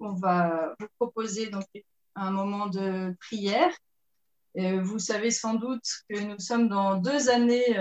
on va vous proposer donc un moment de prière. Vous savez sans doute que nous sommes dans 2 années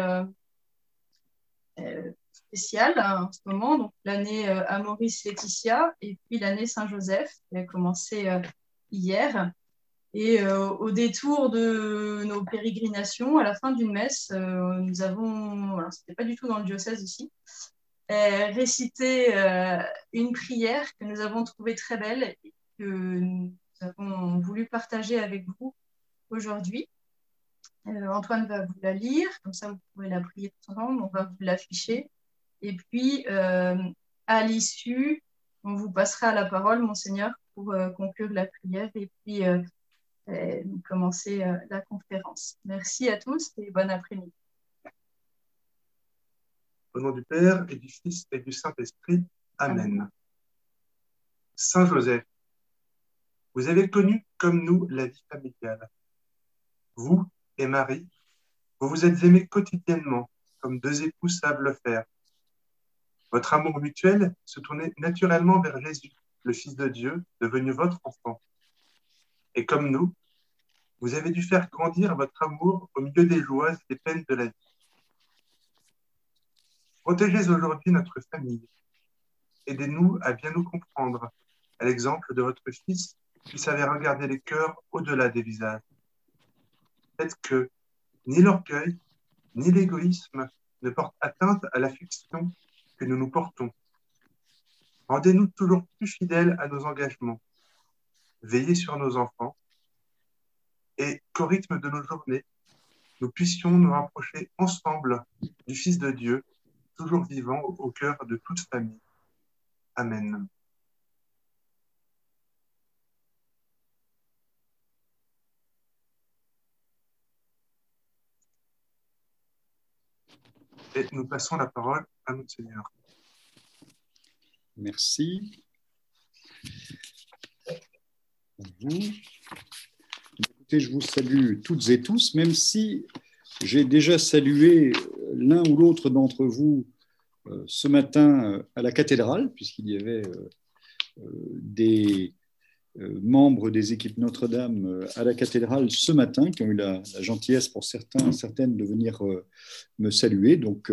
spéciales en ce moment, donc l'année Amoris Laetitia et puis l'année Saint-Joseph qui a commencé hier. Et au détour de nos pérégrinations, à la fin d'une messe, nous avons, alors c'était pas du tout dans le diocèse ici, récité une prière que nous avons trouvée très belle et que nous avons voulu partager avec vous aujourd'hui. Antoine va vous la lire, comme ça vous pouvez la prier tout ensemble, on va vous l'afficher. Et puis, à l'issue, on vous passera la parole, Monseigneur, pour conclure la prière et puis commencer la conférence. Merci à tous et bon après-midi. Au nom du Père et du Fils et du Saint-Esprit. Amen. Amen. Saint Joseph, vous avez connu comme nous la vie familiale. Vous et Marie, vous vous êtes aimés quotidiennement comme 2 époux savent le faire. Votre amour mutuel se tournait naturellement vers Jésus, le Fils de Dieu, devenu votre enfant. Et comme nous, vous avez dû faire grandir votre amour au milieu des joies et des peines de la vie. Protégez aujourd'hui notre famille. Aidez-nous à bien nous comprendre, à l'exemple de votre Fils qui savait regarder les cœurs au-delà des visages. Faites que ni l'orgueil, ni l'égoïsme ne portent atteinte à l'affection que nous nous portons. Rendez-nous toujours plus fidèles à nos engagements. Veillez sur nos enfants et qu'au rythme de nos journées, nous puissions nous rapprocher ensemble du Fils de Dieu, toujours vivant au cœur de toute famille. Amen. Et nous passons la parole à notre Seigneur. Merci. Vous. Écoutez, je vous salue toutes et tous, même si j'ai déjà salué l'un ou l'autre d'entre vous ce matin à la cathédrale, puisqu'il y avait des membres des équipes Notre-Dame à la cathédrale ce matin, qui ont eu la gentillesse pour certaines de venir me saluer. Donc,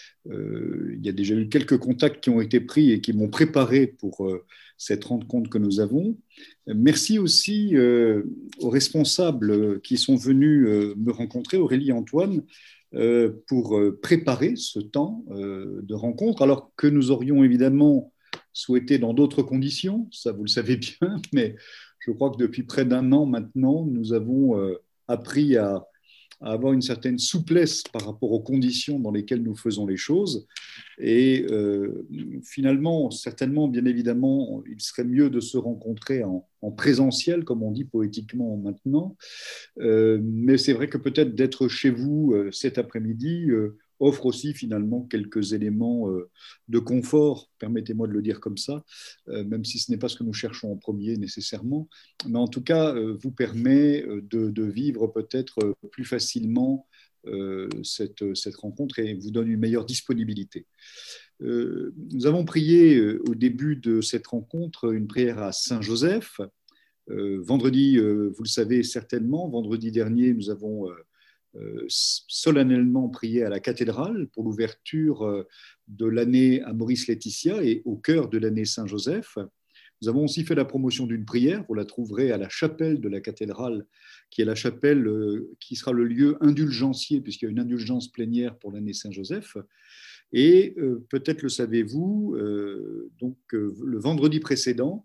il y a déjà eu quelques contacts qui ont été pris et qui m'ont préparé pour cette rencontre que nous avons. Merci aussi aux responsables qui sont venus me rencontrer, Aurélie et Antoine, pour préparer ce temps de rencontre, alors que nous aurions évidemment souhaité dans d'autres conditions, ça vous le savez bien, mais je crois que depuis près d'1 an maintenant, nous avons appris à avoir une certaine souplesse par rapport aux conditions dans lesquelles nous faisons les choses. Et finalement, certainement, bien évidemment, il serait mieux de se rencontrer en présentiel, comme on dit poétiquement maintenant. Mais c'est vrai que peut-être d'être chez vous cet après-midi offre aussi finalement quelques éléments de confort, permettez-moi de le dire comme ça, même si ce n'est pas ce que nous cherchons en premier nécessairement, mais en tout cas vous permet de vivre peut-être plus facilement cette rencontre et vous donne une meilleure disponibilité. Nous avons prié au début de cette rencontre une prière à Saint Joseph. Vendredi, vous le savez certainement, vendredi dernier, nous avons solennellement prié à la cathédrale pour l'ouverture de l'année Amoris Laetitia et au cœur de l'année Saint-Joseph. Nous avons aussi fait la promotion d'une prière, vous la trouverez à la chapelle de la cathédrale, qui est la chapelle qui sera le lieu indulgencier, puisqu'il y a une indulgence plénière pour l'année Saint-Joseph. Et peut-être le savez-vous, donc le vendredi précédent,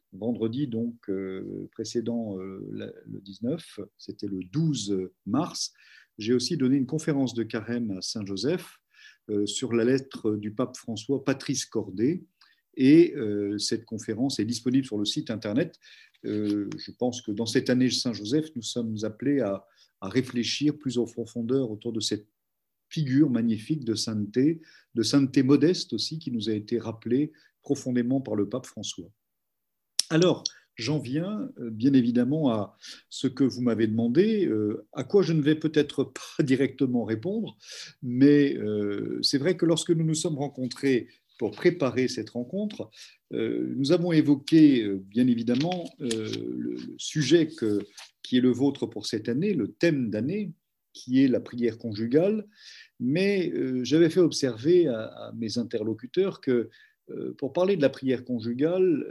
précédent le 19, c'était le 12 mars, j'ai aussi donné une conférence de carême à Saint-Joseph sur la lettre du pape François Patrice Cordet, et cette conférence est disponible sur le site internet. Je pense que dans cette année Saint-Joseph, nous sommes appelés à réfléchir plus en profondeur autour de cette figure magnifique de sainteté modeste aussi, qui nous a été rappelée profondément par le pape François. Alors, j'en viens bien évidemment à ce que vous m'avez demandé, à quoi je ne vais peut-être pas directement répondre, mais c'est vrai que lorsque nous nous sommes rencontrés pour préparer cette rencontre, nous avons évoqué bien évidemment le sujet qui est le vôtre pour cette année, le thème d'année, qui est la prière conjugale, mais j'avais fait observer à mes interlocuteurs que pour parler de la prière conjugale,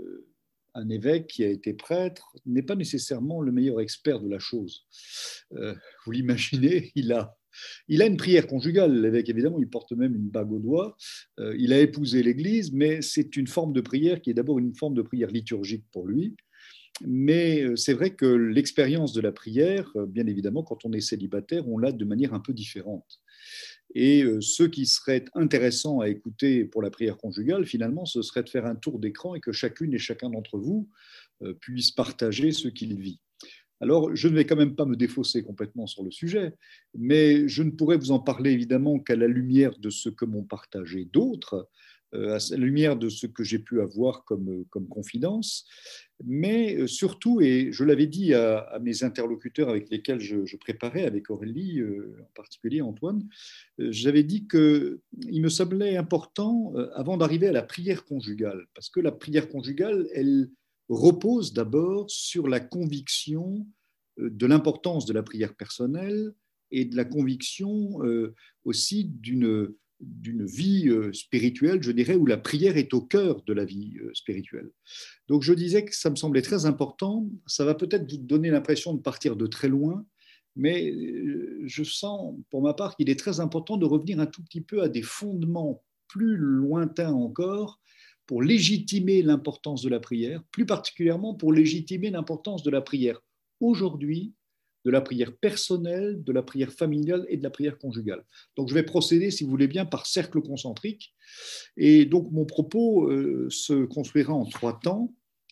un évêque qui a été prêtre n'est pas nécessairement le meilleur expert de la chose. Vous l'imaginez, il a une prière conjugale, l'évêque évidemment, il porte même une bague au doigt, il a épousé l'Église, mais c'est une forme de prière qui est d'abord une forme de prière liturgique pour lui. Mais c'est vrai que l'expérience de la prière, bien évidemment, quand on est célibataire, on l'a de manière un peu différente. Et ce qui serait intéressant à écouter pour la prière conjugale, finalement, ce serait de faire un tour d'écran et que chacune et chacun d'entre vous puisse partager ce qu'il vit. Alors, je ne vais quand même pas me défausser complètement sur le sujet, mais je ne pourrais vous en parler évidemment qu'à la lumière de ce que m'ont partagé d'autres, à la lumière de ce que j'ai pu avoir comme confidence, mais surtout, et je l'avais dit à mes interlocuteurs avec lesquels je préparais, avec Aurélie, en particulier Antoine, j'avais dit qu'il me semblait important, avant d'arriver à la prière conjugale, parce que la prière conjugale, elle repose d'abord sur la conviction de l'importance de la prière personnelle et de la conviction aussi d'une vie spirituelle, je dirais, où la prière est au cœur de la vie spirituelle. Donc je disais que ça me semblait très important. Ça va peut-être vous donner l'impression de partir de très loin, mais je sens pour ma part qu'il est très important de revenir un tout petit peu à des fondements plus lointains encore pour légitimer l'importance de la prière, plus particulièrement pour légitimer l'importance de la prière aujourd'hui, de la prière personnelle, de la prière familiale et de la prière conjugale. Donc je vais procéder, si vous voulez bien, par cercle concentrique. Et donc mon propos se construira en 3 temps.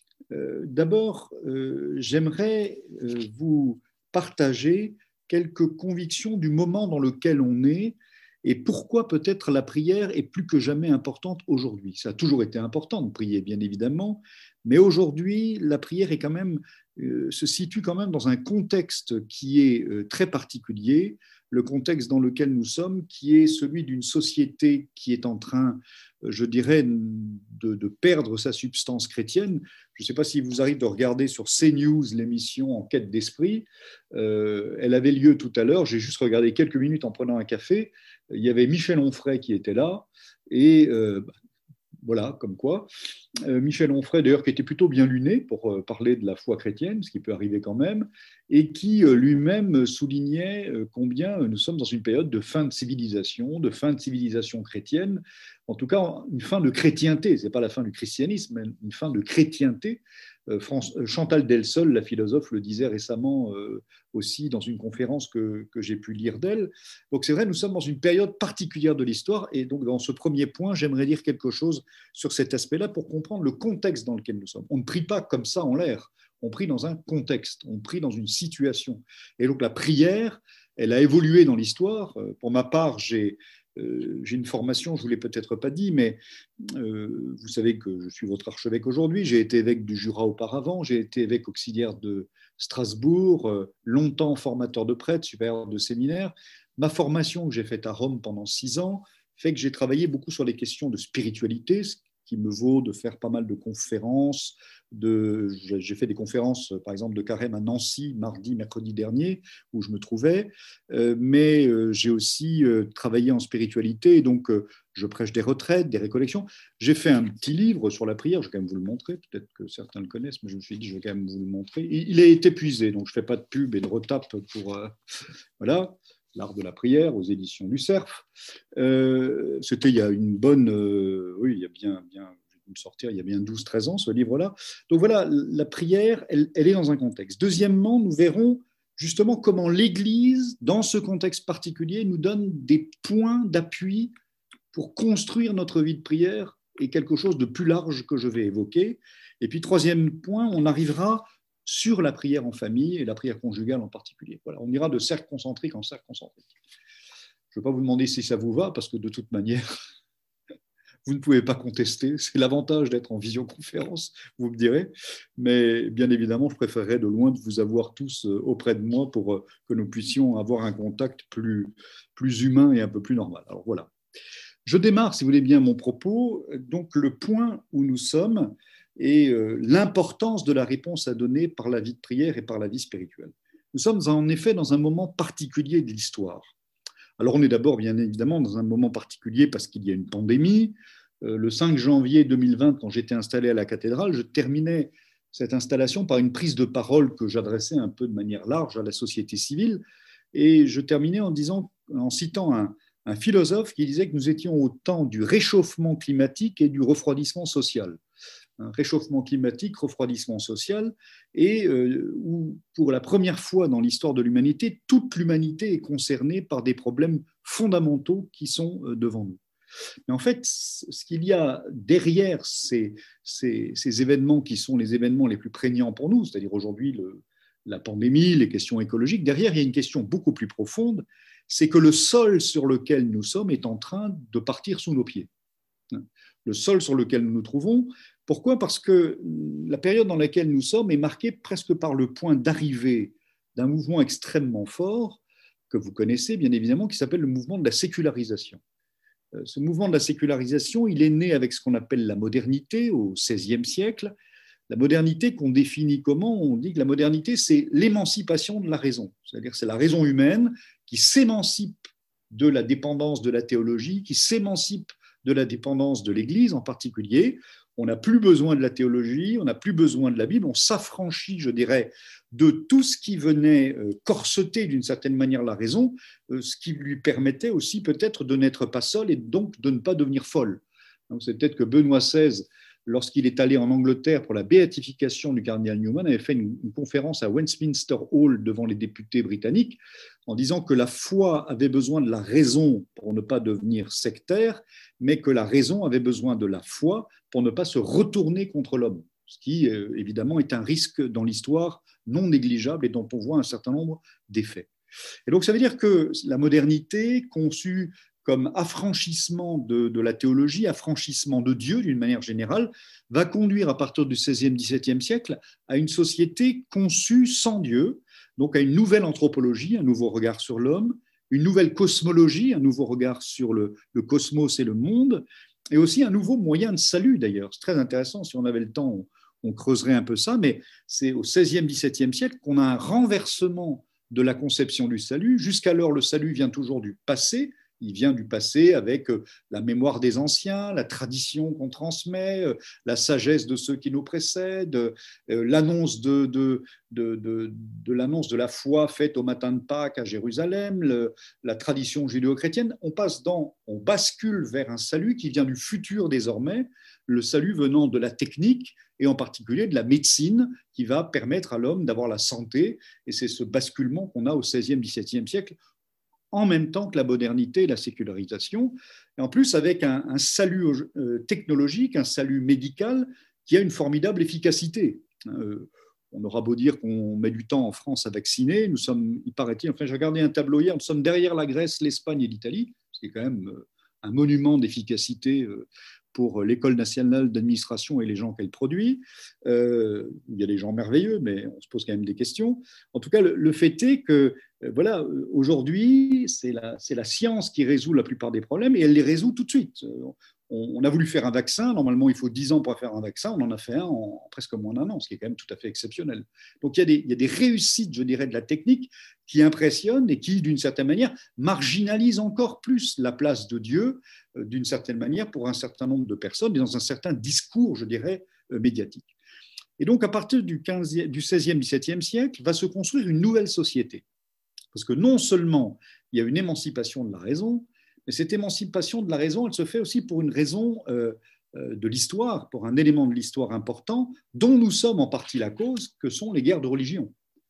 D'abord, j'aimerais vous partager quelques convictions du moment dans lequel on est et pourquoi peut-être la prière est plus que jamais importante aujourd'hui. Ça a toujours été important de prier, bien évidemment, mais aujourd'hui, la prière est quand même, se situe quand même dans un contexte qui est très particulier, le contexte dans lequel nous sommes, qui est celui d'une société qui est en train, je dirais, de perdre sa substance chrétienne. Je ne sais pas s'il vous arrive de regarder sur CNews l'émission Enquête d'esprit. Elle avait lieu tout à l'heure. J'ai juste regardé quelques minutes en prenant un café. Il y avait Michel Onfray qui était là. Et voilà, comme quoi. Michel Onfray, d'ailleurs, qui était plutôt bien luné pour parler de la foi chrétienne, ce qui peut arriver quand même, et qui lui-même soulignait combien nous sommes dans une période de fin de civilisation chrétienne, en tout cas une fin de chrétienté, ce n'est pas la fin du christianisme, mais une fin de chrétienté. Chantal Delsol, la philosophe, le disait récemment aussi dans une conférence que j'ai pu lire d'elle. Donc c'est vrai, nous sommes dans une période particulière de l'histoire, et donc dans ce premier point, j'aimerais dire quelque chose sur cet aspect-là pour comprendre le contexte dans lequel nous sommes. On ne prie pas comme ça en l'air, on prie dans un contexte, on prie dans une situation. Et donc la prière, elle a évolué dans l'histoire. Pour ma part, j'ai une formation, je ne vous l'ai peut-être pas dit, mais vous savez que je suis votre archevêque aujourd'hui. J'ai été évêque du Jura auparavant, j'ai été évêque auxiliaire de Strasbourg, longtemps formateur de prêtres, supérieur de séminaire. Ma formation que j'ai faite à Rome pendant 6 ans fait que j'ai travaillé beaucoup sur les questions de spiritualité, ce qui me vaut de faire pas mal de conférences. J'ai fait des conférences, par exemple, de carême à Nancy, mercredi dernier, où je me trouvais, mais j'ai aussi travaillé en spiritualité, donc je prêche des retraites, des récollections. J'ai fait un petit livre sur la prière, je vais quand même vous le montrer, peut-être que certains le connaissent, mais je me suis dit, je vais quand même vous le montrer. Il est épuisé, donc je ne fais pas de pub et de retape pour... voilà. L'art de la prière aux éditions du Cerf. C'était il y a une bonne, oui, il y a bien, je vais me sortir, il y a bien 12-13 ans, ce livre-là. Donc voilà, la prière, elle est dans un contexte. Deuxièmement, nous verrons justement comment l'Église, dans ce contexte particulier, nous donne des points d'appui pour construire notre vie de prière et quelque chose de plus large que je vais évoquer. Et puis, troisième point, on arrivera sur la prière en famille et la prière conjugale en particulier. Voilà, on ira de cercle concentrique en cercle concentrique. Je ne vais pas vous demander si ça vous va, parce que de toute manière, vous ne pouvez pas contester. C'est l'avantage d'être en visioconférence, vous me direz. Mais bien évidemment, je préférerais de loin de vous avoir tous auprès de moi pour que nous puissions avoir un contact plus humain et un peu plus normal. Alors voilà. Je démarre, si vous voulez bien, mon propos, donc le point où nous sommes et l'importance de la réponse à donner par la vie de prière et par la vie spirituelle. Nous sommes en effet dans un moment particulier de l'histoire. Alors on est d'abord bien évidemment dans un moment particulier parce qu'il y a une pandémie. Le 5 janvier 2020, quand j'étais installé à la cathédrale, je terminais cette installation par une prise de parole que j'adressais un peu de manière large à la société civile. Et je terminais en citant un philosophe qui disait que nous étions au temps du réchauffement climatique et du refroidissement social. Un réchauffement climatique, refroidissement social, et où pour la première fois dans l'histoire de l'humanité, toute l'humanité est concernée par des problèmes fondamentaux qui sont devant nous. Mais en fait, ce qu'il y a derrière ces événements qui sont les événements les plus prégnants pour nous, c'est-à-dire aujourd'hui la pandémie, les questions écologiques, derrière, il y a une question beaucoup plus profonde, c'est que le sol sur lequel nous sommes est en train de partir sous nos pieds. Le sol sur lequel nous nous trouvons. Pourquoi ? Parce que la période dans laquelle nous sommes est marquée presque par le point d'arrivée d'un mouvement extrêmement fort, que vous connaissez bien évidemment, qui s'appelle le mouvement de la sécularisation. Ce mouvement de la sécularisation, il est né avec ce qu'on appelle la modernité au XVIe siècle. La modernité qu'on définit comment ? On dit que la modernité, c'est l'émancipation de la raison. C'est-à-dire que c'est la raison humaine qui s'émancipe de la dépendance de la théologie, qui s'émancipe de la dépendance de l'Église en particulier. On n'a plus besoin de la théologie, on n'a plus besoin de la Bible, on s'affranchit, je dirais, de tout ce qui venait corseter d'une certaine manière la raison, ce qui lui permettait aussi peut-être de n'être pas seul et donc de ne pas devenir folle. Donc c'est peut-être que Benoît XVI, lorsqu'il est allé en Angleterre pour la béatification du cardinal Newman, avait fait une conférence à Westminster Hall devant les députés britanniques en disant que la foi avait besoin de la raison pour ne pas devenir sectaire, mais que la raison avait besoin de la foi pour ne pas se retourner contre l'homme, ce qui évidemment est un risque dans l'histoire non négligeable et dont on voit un certain nombre d'effets. Et donc ça veut dire que la modernité, conçue comme affranchissement de la théologie, affranchissement de Dieu d'une manière générale, va conduire à partir du XVIe, XVIIe siècle à une société conçue sans Dieu, donc à une nouvelle anthropologie, un nouveau regard sur l'homme, une nouvelle cosmologie, un nouveau regard sur le cosmos et le monde, et aussi un nouveau moyen de salut d'ailleurs. C'est très intéressant, si on avait le temps, on creuserait un peu ça, mais c'est au XVIe, XVIIe siècle qu'on a un renversement de la conception du salut. Jusqu'alors, le salut vient toujours du passé. Il vient du passé avec la mémoire des anciens, la tradition qu'on transmet, la sagesse de ceux qui nous précèdent, l'annonce de l'annonce de la foi faite au matin de Pâques à Jérusalem, la tradition judéo-chrétienne. On bascule vers un salut qui vient du futur désormais, le salut venant de la technique et en particulier de la médecine qui va permettre à l'homme d'avoir la santé. Et c'est ce basculement qu'on a au XVIe, XVIIe siècle, en même temps que la modernité et la sécularisation, et en plus avec un salut technologique, un salut médical qui a une formidable efficacité. On aura beau dire qu'on met du temps en France à vacciner, nous sommes, il paraît-il, enfin j'ai regardé un tableau hier, nous sommes derrière la Grèce, l'Espagne et l'Italie, ce qui est quand même un monument d'efficacité pour l'École nationale d'administration et les gens qu'elle produit. Il y a des gens merveilleux, mais on se pose quand même des questions. En tout cas, le fait est que voilà, aujourd'hui, c'est la science qui résout la plupart des problèmes et elle les résout tout de suite. On a voulu faire un vaccin, normalement il faut 10 ans pour faire un vaccin, on en a fait un en presque moins d'1 an, ce qui est quand même tout à fait exceptionnel. Donc il y a des réussites, je dirais, de la technique qui impressionnent et qui, d'une certaine manière, marginalisent encore plus la place de Dieu, d'une certaine manière, pour un certain nombre de personnes et dans un certain discours, je dirais, médiatique. Et donc à partir du XVIe, XVIIe siècle, va se construire une nouvelle société. Parce que non seulement il y a une émancipation de la raison, mais cette émancipation de la raison, elle se fait aussi pour une raison de l'histoire, pour un élément de l'histoire important, dont nous sommes en partie la cause, que sont les guerres de religion.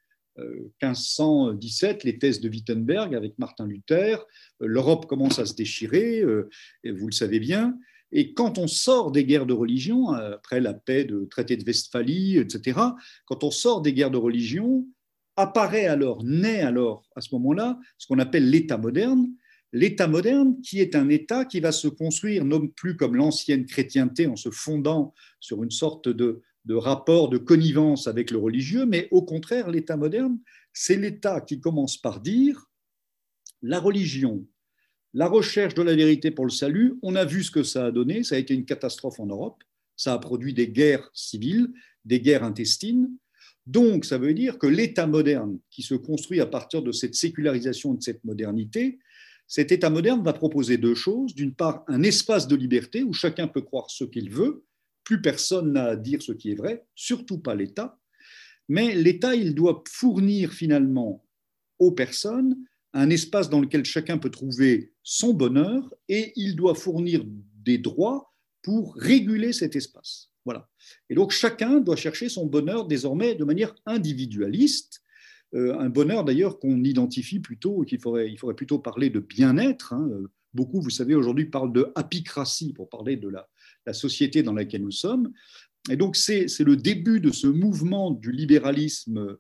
1517, les thèses de Wittenberg avec Martin Luther, l'Europe commence à se déchirer, vous le savez bien, et quand on sort des guerres de religion, après la paix de traité de Westphalie, etc., quand on sort des guerres de religion, naît alors à ce moment-là ce qu'on appelle l'État moderne. L'État moderne qui est un État qui va se construire non plus comme l'ancienne chrétienté en se fondant sur une sorte de rapport de connivence avec le religieux, mais au contraire, l'État moderne, c'est l'État qui commence par dire la religion La recherche de la vérité pour le salut, on a vu ce que ça a donné, ça a été une catastrophe en Europe, ça a produit des guerres civiles, des guerres intestines. Donc, ça veut dire que l'État moderne, qui se construit à partir de cette sécularisation et de cette modernité, cet État moderne va proposer deux choses. D'une part, un espace de liberté où chacun peut croire ce qu'il veut, plus personne n'a à dire ce qui est vrai, surtout pas l'État. Mais l'État, il doit fournir finalement aux personnes un espace dans lequel chacun peut trouver son bonheur et il doit fournir des droits pour réguler cet espace. Voilà. Et donc chacun doit chercher son bonheur désormais de manière individualiste, un bonheur d'ailleurs qu'on identifie plutôt, il faudrait plutôt parler de bien-être. Hein. Beaucoup, vous savez, aujourd'hui parlent de happycratie pour parler de la société dans laquelle nous sommes. Et donc, c'est le début de ce mouvement du libéralisme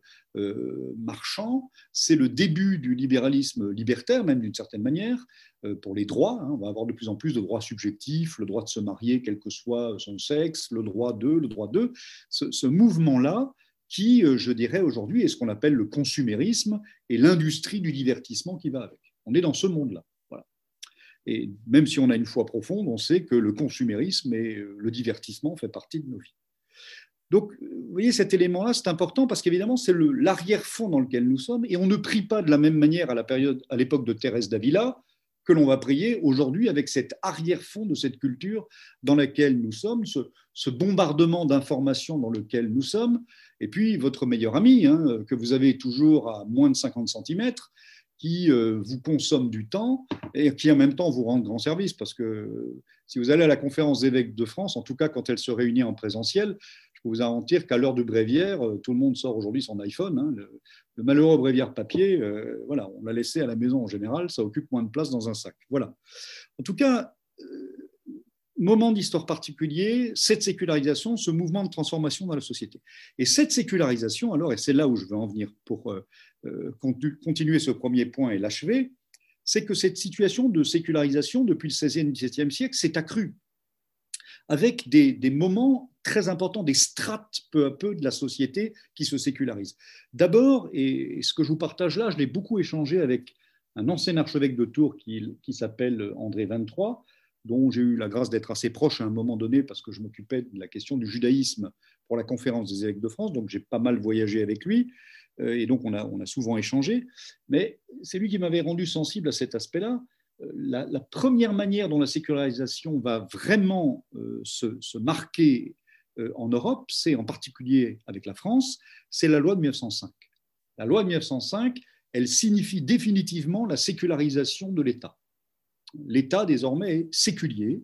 marchand, c'est le début du libéralisme libertaire, même d'une certaine manière, pour les droits. Hein. On va avoir de plus en plus de droits subjectifs, le droit de se marier, quel que soit son sexe, le droit de. Ce mouvement-là, qui, je dirais aujourd'hui, est ce qu'on appelle le consumérisme et l'industrie du divertissement qui va avec. On est dans ce monde-là. Voilà. Et même si on a une foi profonde, on sait que le consumérisme et le divertissement fait partie de nos vies. Donc, vous voyez, cet élément-là, c'est important parce qu'évidemment, c'est l'arrière-fond dans lequel nous sommes et on ne prie pas de la même manière à l'époque de Thérèse d'Avila que l'on va prier aujourd'hui avec cet arrière-fond de cette culture dans laquelle nous sommes, ce bombardement d'informations dans lequel nous sommes, et puis votre meilleur ami, hein, que vous avez toujours à moins de 50 centimètres, qui vous consomme du temps et qui en même temps vous rend grand service parce que si vous allez à la conférence des évêques de France, en tout cas quand elle se réunit en présentiel, je peux vous garantir qu'à l'heure de bréviaire, tout le monde sort aujourd'hui son iPhone. Hein, le malheureux bréviaire papier, voilà, on l'a laissé à la maison en général, ça occupe moins de place dans un sac. Voilà. En tout cas, moment d'histoire particulier, cette sécularisation, ce mouvement de transformation dans la société. Et cette sécularisation, alors, et c'est là où je veux en venir pour continuer ce premier point et l'achever, c'est que cette situation de sécularisation depuis le XVIe et XVIIe siècle s'est accrue avec des moments très importants, des strates peu à peu de la société qui se sécularisent. D'abord, et ce que je vous partage là, je l'ai beaucoup échangé avec un ancien archevêque de Tours qui s'appelle André 23, dont j'ai eu la grâce d'être assez proche à un moment donné parce que je m'occupais de la question du judaïsme pour la conférence des évêques de France, donc j'ai pas mal voyagé avec lui, et donc on a souvent échangé, mais c'est lui qui m'avait rendu sensible à cet aspect-là. La première manière dont la sécularisation va vraiment se marquer en Europe, c'est en particulier avec la France, c'est la loi de 1905. La loi de 1905, elle signifie définitivement la sécularisation de l'État. L'État, désormais, est séculier.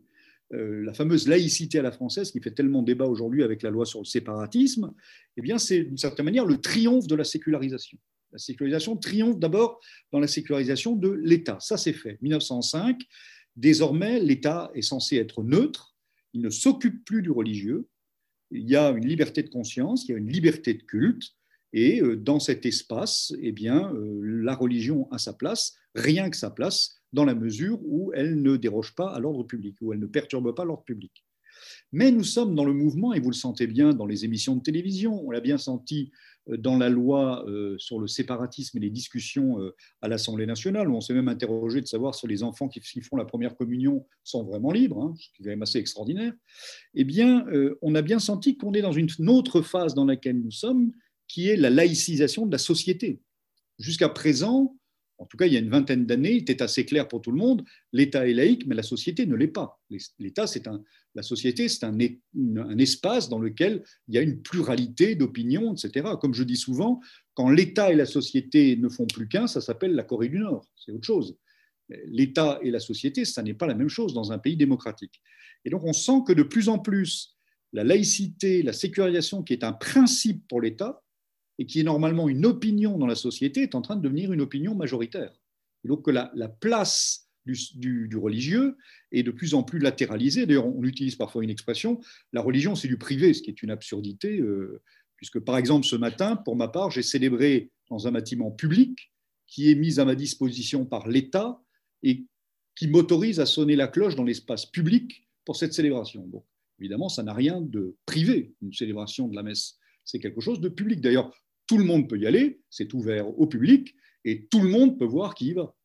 La fameuse laïcité à la française, qui fait tellement débat aujourd'hui avec la loi sur le séparatisme, eh bien, c'est d'une certaine manière le triomphe de la sécularisation. La sécularisation triomphe d'abord dans la sécularisation de l'État. Ça, c'est fait. 1905, désormais, l'État est censé être neutre. Il ne s'occupe plus du religieux. Il y a une liberté de conscience, il y a une liberté de culte. Et dans cet espace, eh bien, la religion a sa place, rien que sa place, dans la mesure où elle ne déroge pas à l'ordre public, où elle ne perturbe pas l'ordre public. Mais nous sommes dans le mouvement, et vous le sentez bien dans les émissions de télévision, on l'a bien senti dans la loi sur le séparatisme et les discussions à l'Assemblée nationale, où on s'est même interrogé de savoir si les enfants qui font la première communion sont vraiment libres, hein, ce qui est quand même assez extraordinaire. Eh bien, on a bien senti qu'on est dans une autre phase dans laquelle nous sommes, qui est la laïcisation de la société. Jusqu'à présent, en tout cas il y a une vingtaine d'années, il était assez clair pour tout le monde, l'État est laïque, mais la société ne l'est pas. L'État, la société, c'est un espace dans lequel il y a une pluralité d'opinions, etc. Comme je dis souvent, quand l'État et la société ne font plus qu'un, ça s'appelle la Corée du Nord, c'est autre chose. L'État et la société, ça n'est pas la même chose dans un pays démocratique. Et donc on sent que de plus en plus, la laïcité, la sécurisation, qui est un principe pour l'État, et qui est normalement une opinion dans la société, est en train de devenir une opinion majoritaire. Et donc que la place du religieux est de plus en plus latéralisée. D'ailleurs, on utilise parfois une expression, la religion, c'est du privé, ce qui est une absurdité, puisque par exemple, ce matin, pour ma part, j'ai célébré dans un bâtiment public qui est mis à ma disposition par l'État et qui m'autorise à sonner la cloche dans l'espace public pour cette célébration. Donc, évidemment, ça n'a rien de privé, une célébration de la messe. C'est quelque chose de public. D'ailleurs, tout le monde peut y aller, c'est ouvert au public, et tout le monde peut voir qui y va.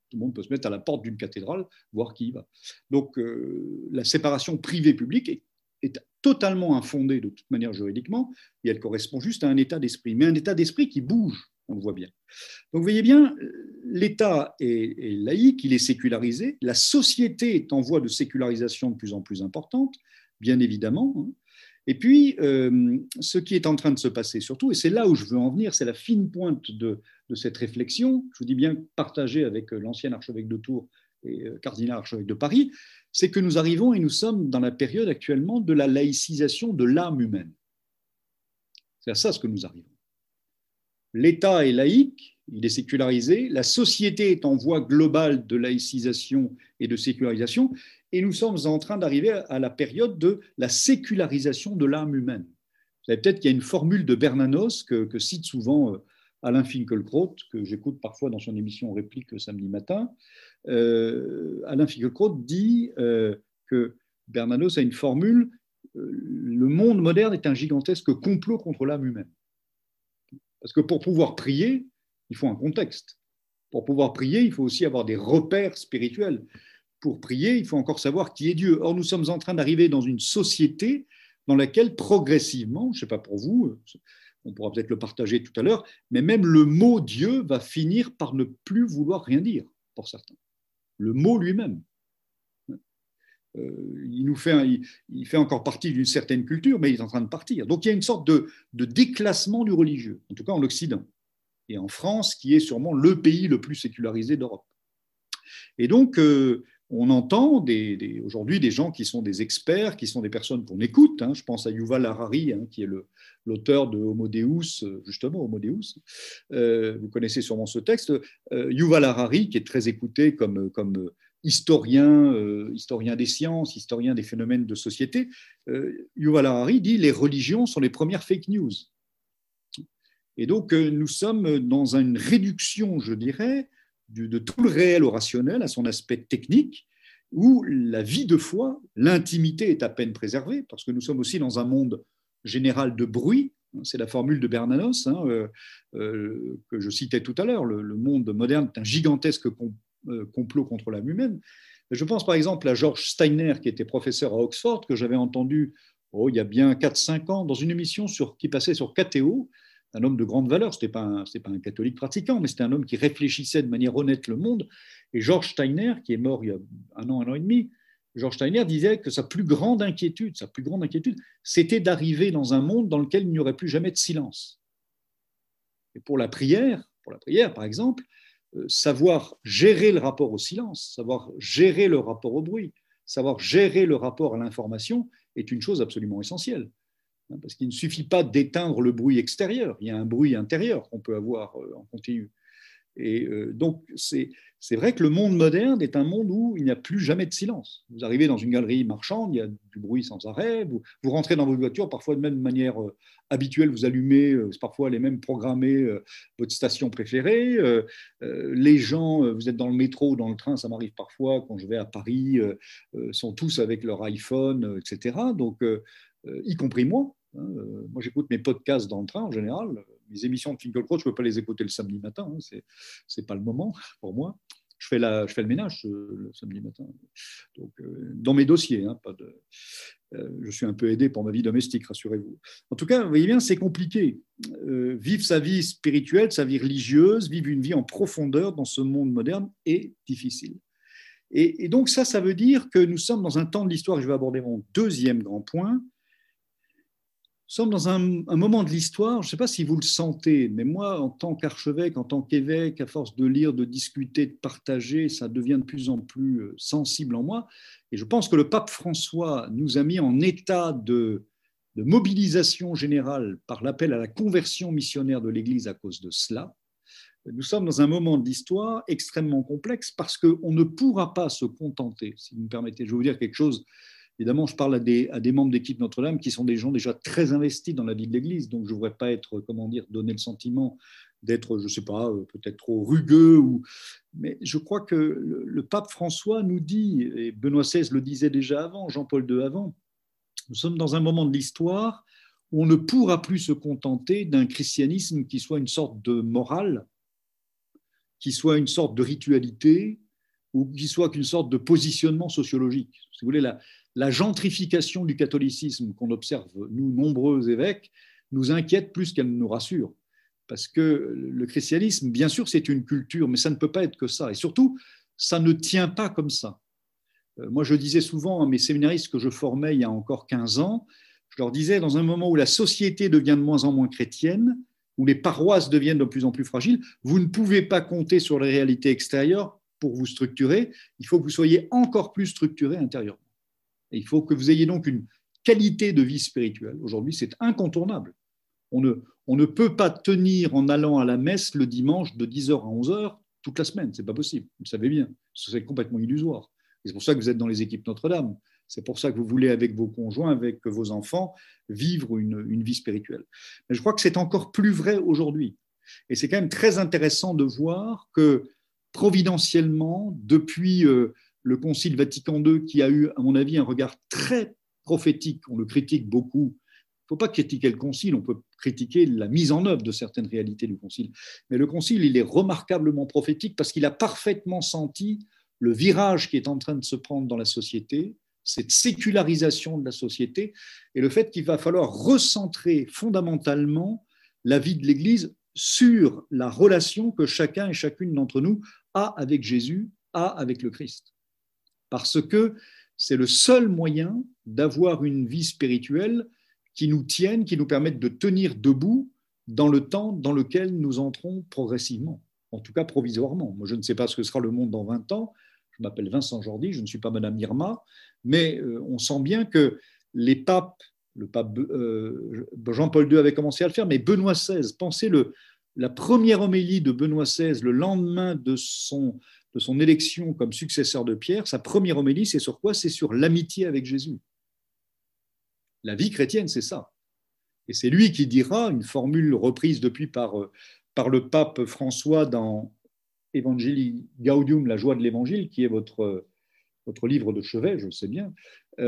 Tout le monde peut se mettre à la porte d'une cathédrale, voir qui y va. Donc, la séparation privée-publique est totalement infondée de toute manière juridiquement, et elle correspond juste à un état d'esprit, mais un état d'esprit qui bouge, on le voit bien. Donc, vous voyez bien, l'État est laïque, il est sécularisé, la société est en voie de sécularisation de plus en plus importante, bien évidemment, hein. Et puis, ce qui est en train de se passer surtout, et c'est là où je veux en venir, c'est la fine pointe de cette réflexion, je vous dis bien partagée avec l'ancien archevêque de Tours et cardinal archevêque de Paris, c'est que nous arrivons et nous sommes dans la période actuellement de la laïcisation de l'âme humaine. C'est à ça ce que nous arrivons. L'État est laïque, il est sécularisé, la société est en voie globale de laïcisation et de sécularisation, et nous sommes en train d'arriver à la période de la sécularisation de l'âme humaine. Vous savez peut-être qu'il y a une formule de Bernanos que cite souvent Alain Finkielkraut, que j'écoute parfois dans son émission Réplique le samedi matin. Alain Finkielkraut dit que Bernanos a une formule, le monde moderne est un gigantesque complot contre l'âme humaine. Parce que pour pouvoir prier, il faut un contexte. Pour pouvoir prier, il faut aussi avoir des repères spirituels. Pour prier, il faut encore savoir qui est Dieu. Or, nous sommes en train d'arriver dans une société dans laquelle progressivement, je ne sais pas pour vous, on pourra peut-être le partager tout à l'heure, mais même le mot Dieu va finir par ne plus vouloir rien dire pour certains. Le mot lui-même. Il fait encore partie d'une certaine culture, mais il est en train de partir. Donc il y a une sorte de déclassement du religieux, en tout cas en Occident, et en France, qui est sûrement le pays le plus sécularisé d'Europe. Et donc, on entend aujourd'hui des gens qui sont des experts, qui sont des personnes qu'on écoute. Je pense à Yuval Harari, qui est l'auteur de Homo Deus, justement, Homo Deus. Vous connaissez sûrement ce texte. Yuval Harari, qui est très écouté comme historien des sciences, historien des phénomènes de société. Yuval Harari dit « Les religions sont les premières fake news ». Et donc, nous sommes dans une réduction, je dirais, de tout le réel au rationnel, à son aspect technique, où la vie de foi, l'intimité est à peine préservée, parce que nous sommes aussi dans un monde général de bruit. C'est la formule de Bernanos, que je citais tout à l'heure. Le monde moderne est un gigantesque complot contre l'âme humaine. Je pense par exemple à George Steiner, qui était professeur à Oxford, que j'avais entendu il y a bien 4-5 ans, dans une émission qui passait sur KTO, un homme de grande valeur, ce n'était pas un catholique pratiquant, mais c'était un homme qui réfléchissait de manière honnête le monde. Et George Steiner, qui est mort il y a un an et demi, George Steiner disait que sa plus grande inquiétude, c'était d'arriver dans un monde dans lequel il n'y aurait plus jamais de silence. Et pour la prière, par exemple, savoir gérer le rapport au silence, savoir gérer le rapport au bruit, savoir gérer le rapport à l'information est une chose absolument essentielle. Parce qu'il ne suffit pas d'éteindre le bruit extérieur, il y a un bruit intérieur qu'on peut avoir en continu. Et donc, c'est vrai que le monde moderne est un monde où il n'y a plus jamais de silence. Vous arrivez dans une galerie marchande, il y a du bruit sans arrêt, vous rentrez dans votre voiture, parfois de même manière habituelle, vous allumez, parfois les mêmes programmés, votre station préférée. Les gens, vous êtes dans le métro ou dans le train, ça m'arrive parfois quand je vais à Paris, sont tous avec leur iPhone, etc. Donc, y compris moi. Moi, j'écoute mes podcasts dans le train en général. Mes émissions de Finkielkraut, je ne peux pas les écouter le samedi matin. C'est pas le moment pour moi. Je fais le ménage le samedi matin. Donc, dans mes dossiers. Je suis un peu aidé pour ma vie domestique, rassurez-vous. En tout cas, vous voyez bien, c'est compliqué. Vivre sa vie spirituelle, sa vie religieuse, vivre une vie en profondeur dans ce monde moderne est difficile. Et donc ça veut dire que nous sommes dans un temps de l'histoire, et je vais aborder mon deuxième grand point. Nous sommes dans un moment de l'histoire, je ne sais pas si vous le sentez, mais moi, en tant qu'archevêque, en tant qu'évêque, à force de lire, de discuter, de partager, ça devient de plus en plus sensible en moi. Et je pense que le pape François nous a mis en état de mobilisation générale par l'appel à la conversion missionnaire de l'Église à cause de cela. Nous sommes dans un moment de l'histoire extrêmement complexe parce qu'on ne pourra pas se contenter, si vous me permettez, je vais vous dire quelque chose. Évidemment, je parle à des membres d'équipe Notre-Dame qui sont des gens déjà très investis dans la vie de l'Église, donc je ne voudrais pas être, donner le sentiment d'être, je ne sais pas, peut-être trop rugueux. Mais je crois que le pape François nous dit, et Benoît XVI le disait déjà avant, Jean-Paul II avant, nous sommes dans un moment de l'histoire où on ne pourra plus se contenter d'un christianisme qui soit une sorte de morale, qui soit une sorte de ritualité ou qui soit qu'une sorte de positionnement sociologique. Si vous voulez, la gentrification du catholicisme qu'on observe, nous, nombreux évêques, nous inquiète plus qu'elle nous rassure. Parce que le christianisme, bien sûr, c'est une culture, mais ça ne peut pas être que ça. Et surtout, ça ne tient pas comme ça. Moi, je disais souvent à mes séminaristes que je formais il y a encore 15 ans, je leur disais, dans un moment où la société devient de moins en moins chrétienne, où les paroisses deviennent de plus en plus fragiles, vous ne pouvez pas compter sur les réalités extérieures pour vous structurer. Il faut que vous soyez encore plus structuré intérieurement. Et il faut que vous ayez donc une qualité de vie spirituelle. Aujourd'hui, c'est incontournable. On ne peut pas tenir en allant à la messe le dimanche de 10h à 11h toute la semaine. Ce n'est pas possible. Vous le savez bien. C'est complètement illusoire. Et c'est pour ça que vous êtes dans les équipes Notre-Dame. C'est pour ça que vous voulez, avec vos conjoints, avec vos enfants, vivre une vie spirituelle. Mais je crois que c'est encore plus vrai aujourd'hui. Et c'est quand même très intéressant de voir que, providentiellement, depuis le Concile Vatican II, qui a eu, à mon avis, un regard très prophétique, on le critique beaucoup. Il ne faut pas critiquer le Concile, on peut critiquer la mise en œuvre de certaines réalités du Concile. Mais le Concile, il est remarquablement prophétique parce qu'il a parfaitement senti le virage qui est en train de se prendre dans la société, cette sécularisation de la société et le fait qu'il va falloir recentrer fondamentalement la vie de l'Église sur la relation que chacun et chacune d'entre nous a avec Jésus, a avec le Christ. Parce que c'est le seul moyen d'avoir une vie spirituelle qui nous tienne, qui nous permette de tenir debout dans le temps dans lequel nous entrons progressivement, en tout cas provisoirement. Moi, je ne sais pas ce que sera le monde dans 20 ans. Je m'appelle Vincent Jordi, je ne suis pas Madame Irma, mais on sent bien que les papes, le pape Jean-Paul II avait commencé à le faire, mais Benoît XVI, pensez la première homélie de Benoît XVI le lendemain de son élection comme successeur de Pierre, sa première homélie, c'est sur quoi? C'est sur l'amitié avec Jésus. La vie chrétienne, c'est ça. Et c'est lui qui dira, une formule reprise depuis par le pape François dans Evangelii Gaudium, la joie de l'évangile, qui est votre livre de chevet, je le sais bien.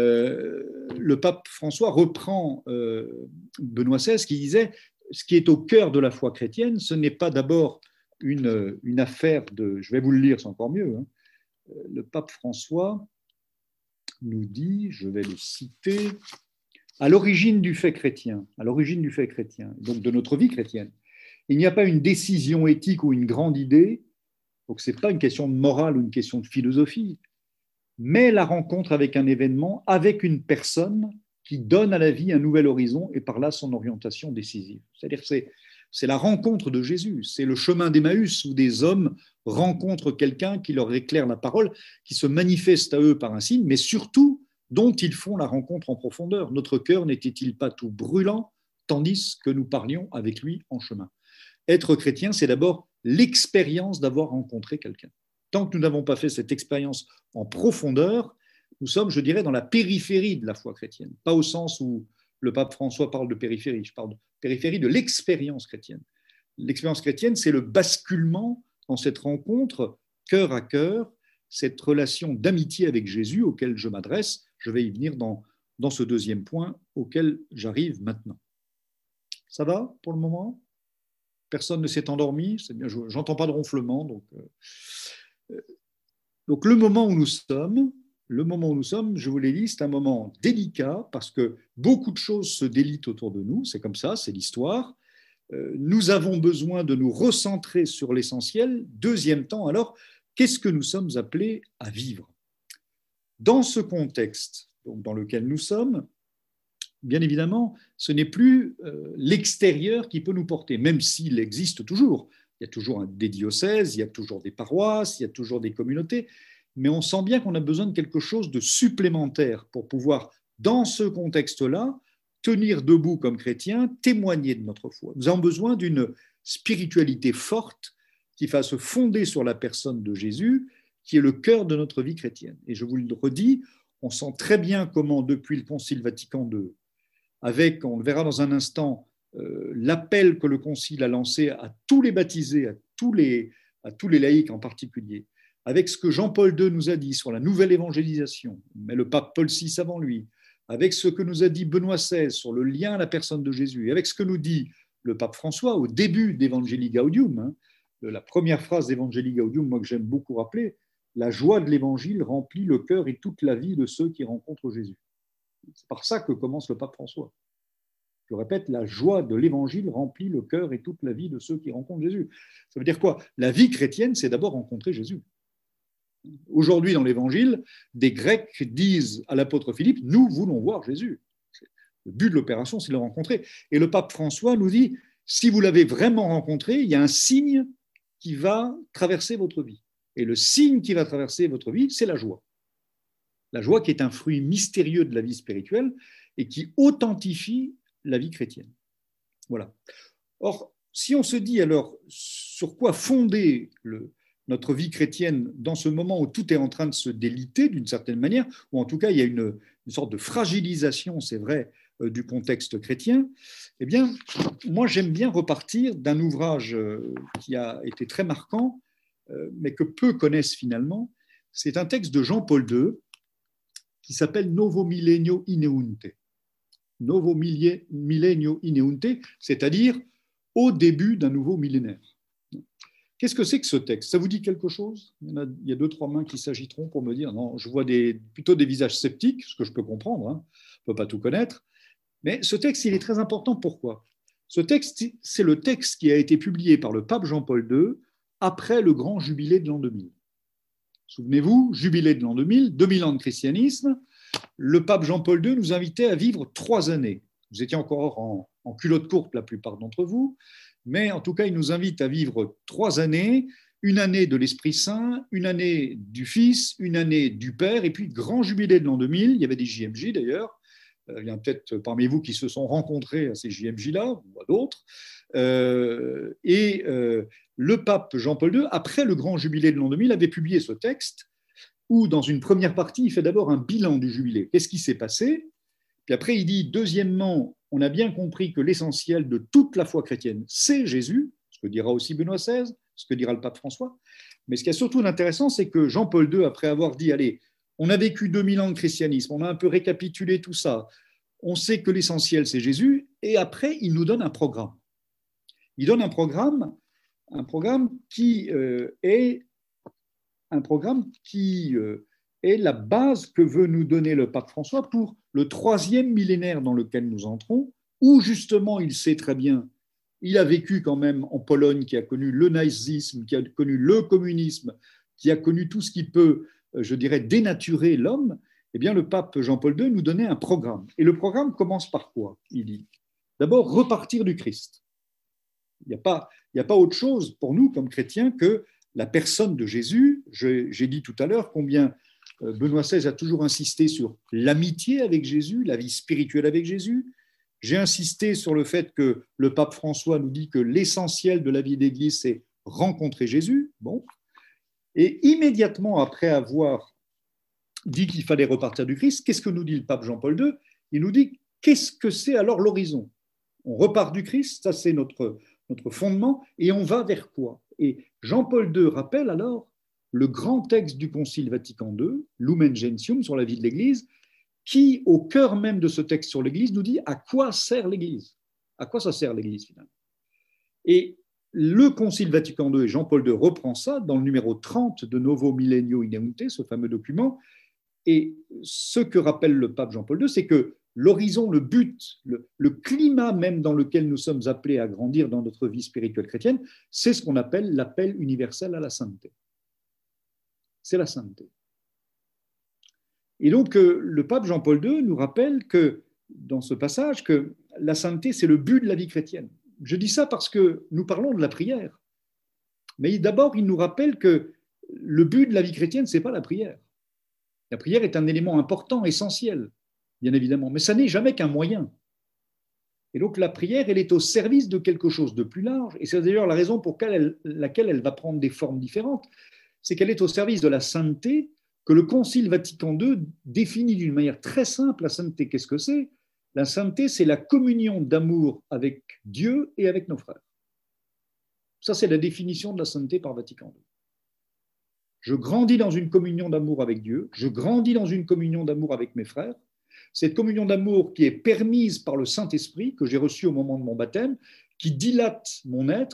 Le pape François reprend Benoît XVI qui disait ce qui est au cœur de la foi chrétienne, ce n'est pas d'abord une affaire de... Je vais vous le lire, c'est encore mieux. Hein. Le pape François nous dit, je vais le citer, à l'origine du fait chrétien, donc de notre vie chrétienne, il n'y a pas une décision éthique ou une grande idée, donc ce n'est pas une question de morale ou une question de philosophie, mais la rencontre avec un événement, avec une personne qui donne à la vie un nouvel horizon et par là son orientation décisive. C'est-à-dire que c'est la rencontre de Jésus, c'est le chemin d'Emmaüs où des hommes rencontrent quelqu'un qui leur éclaire la parole, qui se manifeste à eux par un signe, mais surtout dont ils font la rencontre en profondeur. Notre cœur n'était-il pas tout brûlant tandis que nous parlions avec lui en chemin? Être chrétien, c'est d'abord l'expérience d'avoir rencontré quelqu'un. Tant que nous n'avons pas fait cette expérience en profondeur, nous sommes, je dirais, dans la périphérie de la foi chrétienne. Pas au sens où le pape François parle de périphérie, je parle de périphérie de l'expérience chrétienne. L'expérience chrétienne, c'est le basculement dans cette rencontre cœur à cœur, cette relation d'amitié avec Jésus auquel je m'adresse. Je vais y venir dans ce deuxième point auquel j'arrive maintenant. Ça va pour le moment? Personne ne s'est endormi? C'est bien, j'entends pas de ronflement. Donc le moment où nous sommes, je vous l'ai dit, c'est un moment délicat parce que beaucoup de choses se délitent autour de nous. C'est comme ça, c'est l'histoire. Nous avons besoin de nous recentrer sur l'essentiel. Deuxième temps, alors, qu'est-ce que nous sommes appelés à vivre? Dans ce contexte dans lequel nous sommes, bien évidemment, ce n'est plus l'extérieur qui peut nous porter, même s'il existe toujours. Il y a toujours des diocèses, il y a toujours des paroisses, il y a toujours des communautés, mais on sent bien qu'on a besoin de quelque chose de supplémentaire pour pouvoir, dans ce contexte-là, tenir debout comme chrétiens, témoigner de notre foi. Nous avons besoin d'une spiritualité forte qui fasse fonder sur la personne de Jésus, qui est le cœur de notre vie chrétienne. Et je vous le redis, on sent très bien comment, depuis le Concile Vatican II, avec, on le verra dans un instant, l'appel que le Concile a lancé à tous les baptisés, à tous les laïcs en particulier, avec ce que Jean-Paul II nous a dit sur la nouvelle évangélisation, mais le pape Paul VI avant lui, avec ce que nous a dit Benoît XVI sur le lien à la personne de Jésus, et avec ce que nous dit le pape François au début d'Evangelii Gaudium, la première phrase d'Evangelii Gaudium, moi que j'aime beaucoup rappeler, la joie de l'Évangile remplit le cœur et toute la vie de ceux qui rencontrent Jésus. C'est par ça que commence le pape François. Je répète, la joie de l'Évangile remplit le cœur et toute la vie de ceux qui rencontrent Jésus. Ça veut dire quoi? La vie chrétienne, c'est d'abord rencontrer Jésus. Aujourd'hui, dans l'Évangile, des Grecs disent à l'apôtre Philippe, nous voulons voir Jésus. Le but de l'opération, c'est de le rencontrer. Et le pape François nous dit, si vous l'avez vraiment rencontré, il y a un signe qui va traverser votre vie. Et le signe qui va traverser votre vie, c'est la joie. La joie qui est un fruit mystérieux de la vie spirituelle et qui authentifie la vie chrétienne. Voilà. Or, si on se dit alors sur quoi fonder notre vie chrétienne dans ce moment où tout est en train de se déliter d'une certaine manière, ou en tout cas il y a une sorte de fragilisation, c'est vrai, du contexte chrétien, eh bien, moi j'aime bien repartir d'un ouvrage qui a été très marquant, mais que peu connaissent finalement. C'est un texte de Jean-Paul II qui s'appelle Novo Millennio Ineunte. Novo Millennio Ineunte, c'est-à-dire au début d'un nouveau millénaire. Qu'est-ce que c'est que ce texte? Ça vous dit quelque chose? Il y a 2-3 mains qui s'agiteront pour me dire non, je vois plutôt des visages sceptiques, ce que je peux comprendre, hein. On ne peut pas tout connaître. Mais ce texte, il est très important. Pourquoi? Ce texte, c'est le texte qui a été publié par le pape Jean-Paul II après le grand jubilé de l'an 2000. Souvenez-vous, jubilé de l'an 2000, 2000 ans de christianisme, le pape Jean-Paul II nous invitait à vivre 3 années. Vous étiez encore en culotte courte, la plupart d'entre vous, mais en tout cas, il nous invite à vivre 3 années, une année de l'Esprit Saint, une année du Fils, une année du Père, et puis grand jubilé de l'an 2000, il y avait des JMJ d'ailleurs, il y en a peut-être parmi vous qui se sont rencontrés à ces JMJ-là, ou à d'autres, le pape Jean-Paul II, après le grand jubilé de l'an 2000, avait publié ce texte où, dans une première partie, il fait d'abord un bilan du jubilé. Qu'est-ce qui s'est passé? Puis après, il dit, deuxièmement, on a bien compris que l'essentiel de toute la foi chrétienne, c'est Jésus, ce que dira aussi Benoît XVI, ce que dira le pape François. Mais ce qui est surtout intéressant, c'est que Jean-Paul II, après avoir dit, allez, on a vécu 2000 ans de christianisme, on a un peu récapitulé tout ça, on sait que l'essentiel, c'est Jésus, et après, il nous donne un programme. Il donne un programme qui est la base que veut nous donner le pape François pour le 3e millénaire dans lequel nous entrons, où justement il sait très bien, il a vécu quand même en Pologne, qui a connu le nazisme, qui a connu le communisme, qui a connu tout ce qui peut, je dirais, dénaturer l'homme. Eh bien, le pape Jean-Paul II nous donnait un programme. Et le programme commence par quoi? Il dit, d'abord, repartir du Christ. Il n'y a pas autre chose pour nous, comme chrétiens, que la personne de Jésus. J'ai dit tout à l'heure combien Benoît XVI a toujours insisté sur l'amitié avec Jésus, la vie spirituelle avec Jésus. J'ai insisté sur le fait que le pape François nous dit que l'essentiel de la vie d'Église, c'est rencontrer Jésus. Bon. Et immédiatement après avoir dit qu'il fallait repartir du Christ, qu'est-ce que nous dit le pape Jean-Paul II? Il nous dit, qu'est-ce que c'est alors l'horizon? On repart du Christ, ça c'est notre fondement, et on va vers quoi? Et Jean-Paul II rappelle alors le grand texte du Concile Vatican II, Lumen Gentium, sur la vie de l'Église, qui, au cœur même de ce texte sur l'Église, nous dit à quoi sert l'Église? À quoi ça sert l'Église finalement? Et le Concile Vatican II, et Jean-Paul II reprend ça dans le numéro 30 de Novo Millennio Ineunte, ce fameux document, et ce que rappelle le pape Jean-Paul II, c'est que l'horizon, le but, le climat même dans lequel nous sommes appelés à grandir dans notre vie spirituelle chrétienne, c'est ce qu'on appelle l'appel universel à la sainteté. C'est la sainteté. Et donc, le pape Jean-Paul II nous rappelle que, dans ce passage, que la sainteté, c'est le but de la vie chrétienne. Je dis ça parce que nous parlons de la prière. Mais d'abord, il nous rappelle que le but de la vie chrétienne, ce n'est pas la prière. La prière est un élément important, essentiel, bien évidemment, mais ça n'est jamais qu'un moyen. Et donc la prière, elle est au service de quelque chose de plus large, et c'est d'ailleurs la raison pour laquelle elle va prendre des formes différentes, c'est qu'elle est au service de la sainteté que le Concile Vatican II définit d'une manière très simple. La sainteté, qu'est-ce que c'est? La sainteté, c'est la communion d'amour avec Dieu et avec nos frères. Ça, c'est la définition de la sainteté par Vatican II. Je grandis dans une communion d'amour avec Dieu, je grandis dans une communion d'amour avec mes frères. Cette communion d'amour qui est permise par le Saint-Esprit, que j'ai reçu au moment de mon baptême, qui dilate mon être,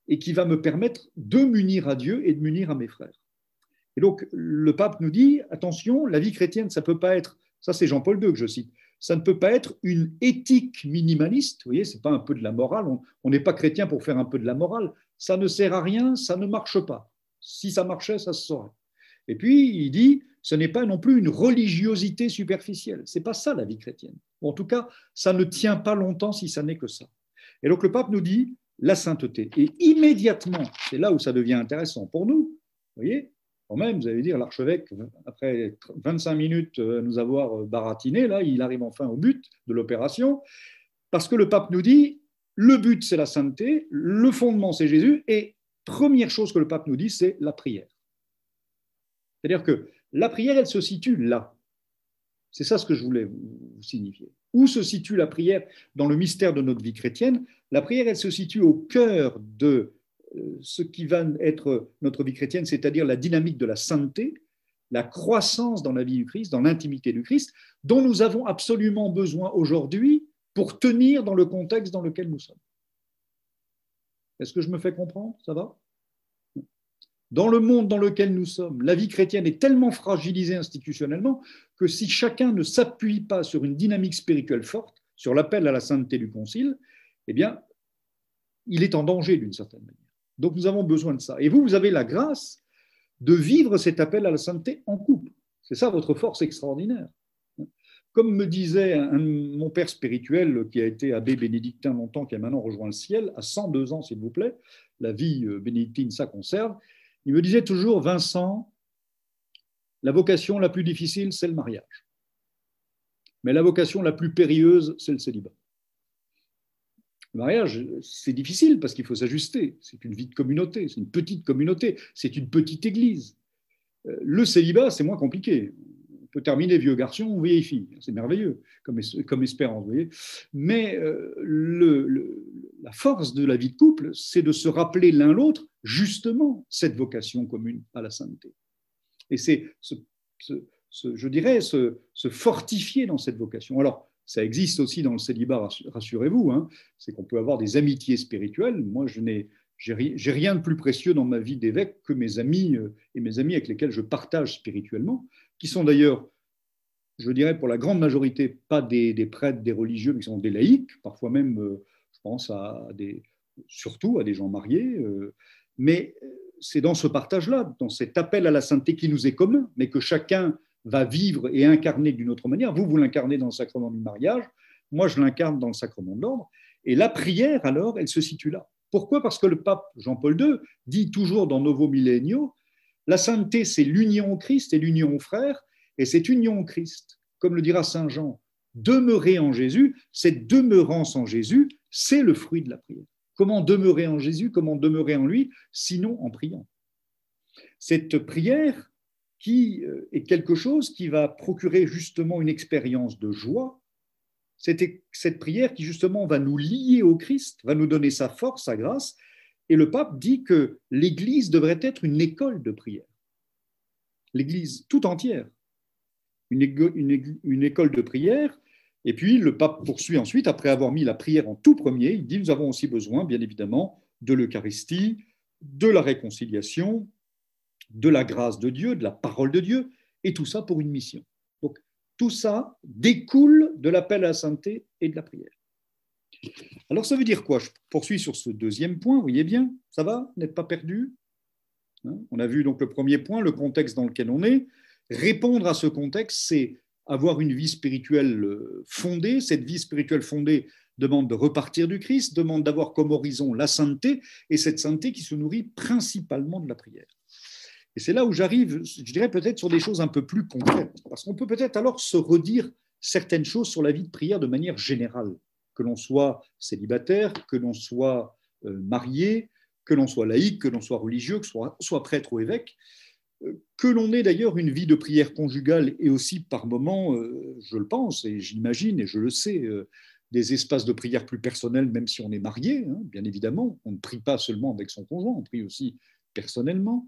et qui va me permettre de m'unir à Dieu et de m'unir à mes frères. Et donc, le pape nous dit, attention, la vie chrétienne, ça ne peut pas être, ça c'est Jean-Paul II que je cite, ça ne peut pas être une éthique minimaliste, vous voyez, ce n'est pas un peu de la morale, on n'est pas chrétien pour faire un peu de la morale, ça ne sert à rien, ça ne marche pas. Si ça marchait, ça se saurait. Et puis, il dit, ce n'est pas non plus une religiosité superficielle, ce n'est pas ça la vie chrétienne. Ou en tout cas, ça ne tient pas longtemps si ça n'est que ça. Et donc, le pape nous dit, la sainteté. Et immédiatement, c'est là où ça devient intéressant pour nous, vous voyez, quand même, vous allez dire, l'archevêque, après 25 minutes nous avoir baratiné, là, il arrive enfin au but de l'opération, parce que le pape nous dit, le but, c'est la sainteté, le fondement, c'est Jésus, et première chose que le pape nous dit, c'est la prière. C'est-à-dire que la prière, elle se situe là. C'est ça ce que je voulais vous signifier. Où se situe la prière dans le mystère de notre vie chrétienne? La prière, elle se situe au cœur de ce qui va être notre vie chrétienne, c'est-à-dire la dynamique de la sainteté, la croissance dans la vie du Christ, dans l'intimité du Christ, dont nous avons absolument besoin aujourd'hui pour tenir dans le contexte dans lequel nous sommes. Est-ce que je me fais comprendre? Ça va? Dans le monde dans lequel nous sommes, la vie chrétienne est tellement fragilisée institutionnellement que si chacun ne s'appuie pas sur une dynamique spirituelle forte, sur l'appel à la sainteté du Concile, eh bien, il est en danger d'une certaine manière. Donc nous avons besoin de ça. Et vous avez la grâce de vivre cet appel à la sainteté en couple. C'est ça votre force extraordinaire. Comme me disait mon père spirituel, qui a été abbé bénédictin longtemps, qui a maintenant rejoint le ciel, à 102 ans s'il vous plaît, la vie bénédictine, ça conserve, il me disait toujours, Vincent, la vocation la plus difficile, c'est le mariage. Mais la vocation la plus périlleuse, c'est le célibat. Le mariage, c'est difficile parce qu'il faut s'ajuster. C'est une vie de communauté, c'est une petite communauté, c'est une petite église. Le célibat, c'est moins compliqué. On peut terminer vieux garçon ou vieille fille. C'est merveilleux comme espérance, vous voyez. Mais la force de la vie de couple, c'est de se rappeler l'un l'autre justement cette vocation commune à la sainteté. Et c'est, je dirais, se fortifier dans cette vocation. Alors, ça existe aussi dans le célibat, rassurez-vous, hein, c'est qu'on peut avoir des amitiés spirituelles. Moi, j'ai rien de plus précieux dans ma vie d'évêque que mes amis et mes amis avec lesquels je partage spirituellement, qui sont d'ailleurs, je dirais pour la grande majorité, pas des prêtres, des religieux, mais qui sont des laïcs, parfois même, je pense surtout à des gens mariés, mais c'est dans ce partage-là, dans cet appel à la sainteté qui nous est commun, mais que chacun va vivre et incarner d'une autre manière. Vous l'incarnez dans le sacrement du mariage, moi je l'incarne dans le sacrement de l'ordre, et la prière, alors, elle se situe là. Pourquoi? Parce que le pape Jean-Paul II dit toujours dans Novo Millennio, la sainteté, c'est l'union au Christ et l'union aux frères, et cette union au Christ, comme le dira saint Jean, demeurer en Jésus, cette demeurance en Jésus, c'est le fruit de la prière. Comment demeurer en Jésus, comment demeurer en lui, sinon en priant. Cette prière qui est quelque chose qui va procurer justement une expérience de joie, cette prière qui justement va nous lier au Christ, va nous donner sa force, sa grâce, et le pape dit que l'Église devrait être une école de prière. L'Église tout entière, une école de prière. Et puis le pape poursuit ensuite, après avoir mis la prière en tout premier, il dit nous avons aussi besoin, bien évidemment, de l'Eucharistie, de la réconciliation, de la grâce de Dieu, de la parole de Dieu, et tout ça pour une mission. Donc tout ça découle de l'appel à la sainteté et de la prière. Alors ça veut dire quoi? Je poursuis sur ce deuxième point, vous voyez bien, ça va? Vous n'êtes pas perdu? On a vu donc le premier point, le contexte dans lequel on est. Répondre à ce contexte, c'est avoir une vie spirituelle fondée. Cette vie spirituelle fondée demande de repartir du Christ, demande d'avoir comme horizon la sainteté, et cette sainteté qui se nourrit principalement de la prière. Et c'est là où j'arrive, je dirais peut-être sur des choses un peu plus concrètes, parce qu'on peut peut-être alors se redire certaines choses sur la vie de prière de manière générale, que l'on soit célibataire, que l'on soit marié, que l'on soit laïque, que l'on soit religieux, que l'on soit prêtre ou évêque, que l'on ait d'ailleurs une vie de prière conjugale et aussi par moments, je le pense et j'imagine et je le sais, des espaces de prière plus personnels, même si on est marié, hein, bien évidemment. On ne prie pas seulement avec son conjoint, on prie aussi personnellement.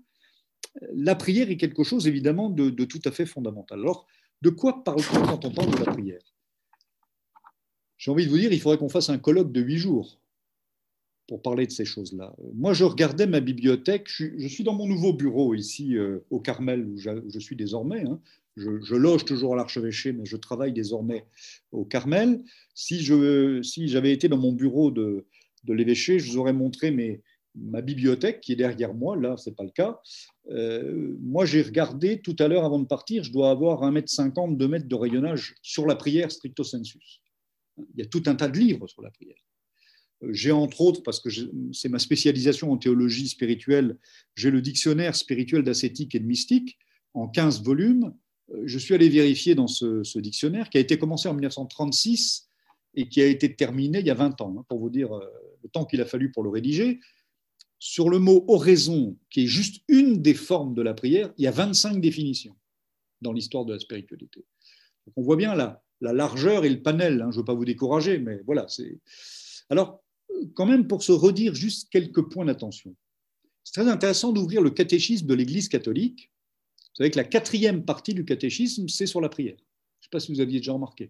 La prière est quelque chose évidemment de tout à fait fondamental. Alors, de quoi parle-t-on quand on parle de la prière? J'ai envie de vous dire, il faudrait qu'on fasse un colloque de 8 jours. pour parler de ces choses-là. Moi, je regardais ma bibliothèque. Je suis dans mon nouveau bureau ici au Carmel, où je suis désormais. Hein. Je loge toujours à l'archevêché, mais je travaille désormais au Carmel. Si j'avais été dans mon bureau de l'évêché, je vous aurais montré ma bibliothèque qui est derrière moi. Là, ce n'est pas le cas. Moi, j'ai regardé tout à l'heure avant de partir, je dois avoir 1,50 m, 2 mètres de rayonnage sur la prière stricto sensus. Il y a tout un tas de livres sur la prière. J'ai entre autres, parce que c'est ma spécialisation en théologie spirituelle, j'ai le dictionnaire spirituel d'ascétique et de mystique en 15 volumes. Je suis allé vérifier dans ce dictionnaire qui a été commencé en 1936 et qui a été terminé il y a 20 ans, hein, pour vous dire le temps qu'il a fallu pour le rédiger. Sur le mot oraison, qui est juste une des formes de la prière, il y a 25 définitions dans l'histoire de la spiritualité. Donc on voit bien la largeur et le panel, hein, je ne veux pas vous décourager, mais voilà. Alors, quand même, pour se redire juste quelques points d'attention, c'est très intéressant d'ouvrir le catéchisme de l'Église catholique. Vous savez que la 4e partie du catéchisme, c'est sur la prière. Je ne sais pas si vous aviez déjà remarqué.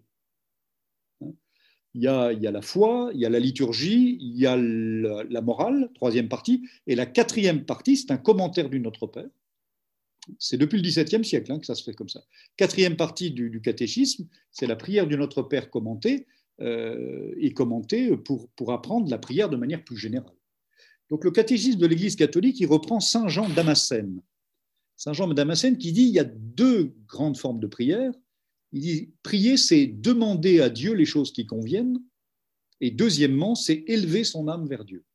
Il y a la foi, il y a la liturgie, il y a la morale, 3e partie, et la 4e partie, c'est un commentaire du Notre Père. C'est depuis le XVIIe siècle hein, que ça se fait comme ça. 4e partie du catéchisme, c'est la prière du Notre Père commentée, et commentée pour apprendre la prière de manière plus générale. Donc le catéchisme de l'Église catholique, il reprend Saint Jean Damascène. Saint Jean Damascène qui dit il y a 2 grandes formes de prière. Il dit prier, c'est demander à Dieu les choses qui conviennent, et deuxièmement, c'est élever son âme vers Dieu.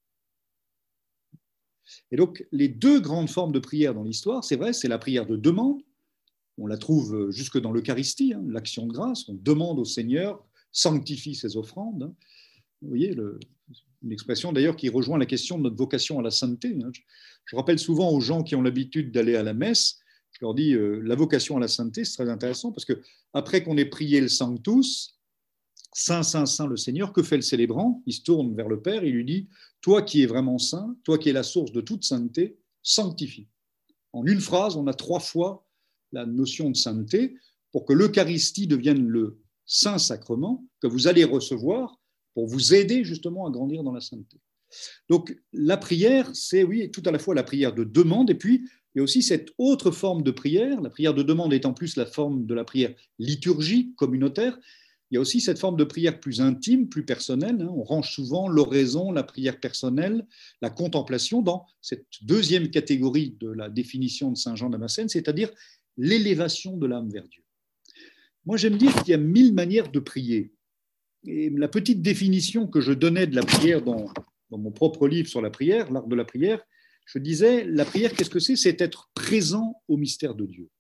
Et donc les 2 grandes formes de prière dans l'histoire, c'est vrai, c'est la prière de demande. On la trouve jusque dans l'Eucharistie, hein, l'action de grâce. On demande au Seigneur, sanctifie ses offrandes. Hein. Vous voyez, une expression d'ailleurs qui rejoint la question de notre vocation à la sainteté. Hein. Je rappelle souvent aux gens qui ont l'habitude d'aller à la messe, je leur dis la vocation à la sainteté, c'est très intéressant parce qu'après qu'on ait prié le Sanctus, Saint, Saint, Saint le Seigneur, que fait le célébrant? Il se tourne vers le Père, il lui dit toi qui es vraiment saint, toi qui es la source de toute sainteté, sanctifie. En une phrase, on a 3 fois la notion de sainteté pour que l'Eucharistie devienne le saint sacrement que vous allez recevoir pour vous aider justement à grandir dans la sainteté. Donc la prière, c'est oui, tout à la fois la prière de demande et puis il y a aussi cette autre forme de prière, la prière de demande est en plus la forme de la prière liturgique, communautaire. Il y a aussi cette forme de prière plus intime, plus personnelle. Hein. On range souvent l'oraison, la prière personnelle, la contemplation dans cette 2e catégorie de la définition de Saint Jean Damascène, c'est-à-dire l'élévation de l'âme vers Dieu. Moi, j'aime dire qu'il y a 1000 manières de prier. Et la petite définition que je donnais de la prière dans mon propre livre sur la prière, l'art de la prière, je disais, la prière, qu'est-ce que c'est? C'est être présent au mystère de Dieu.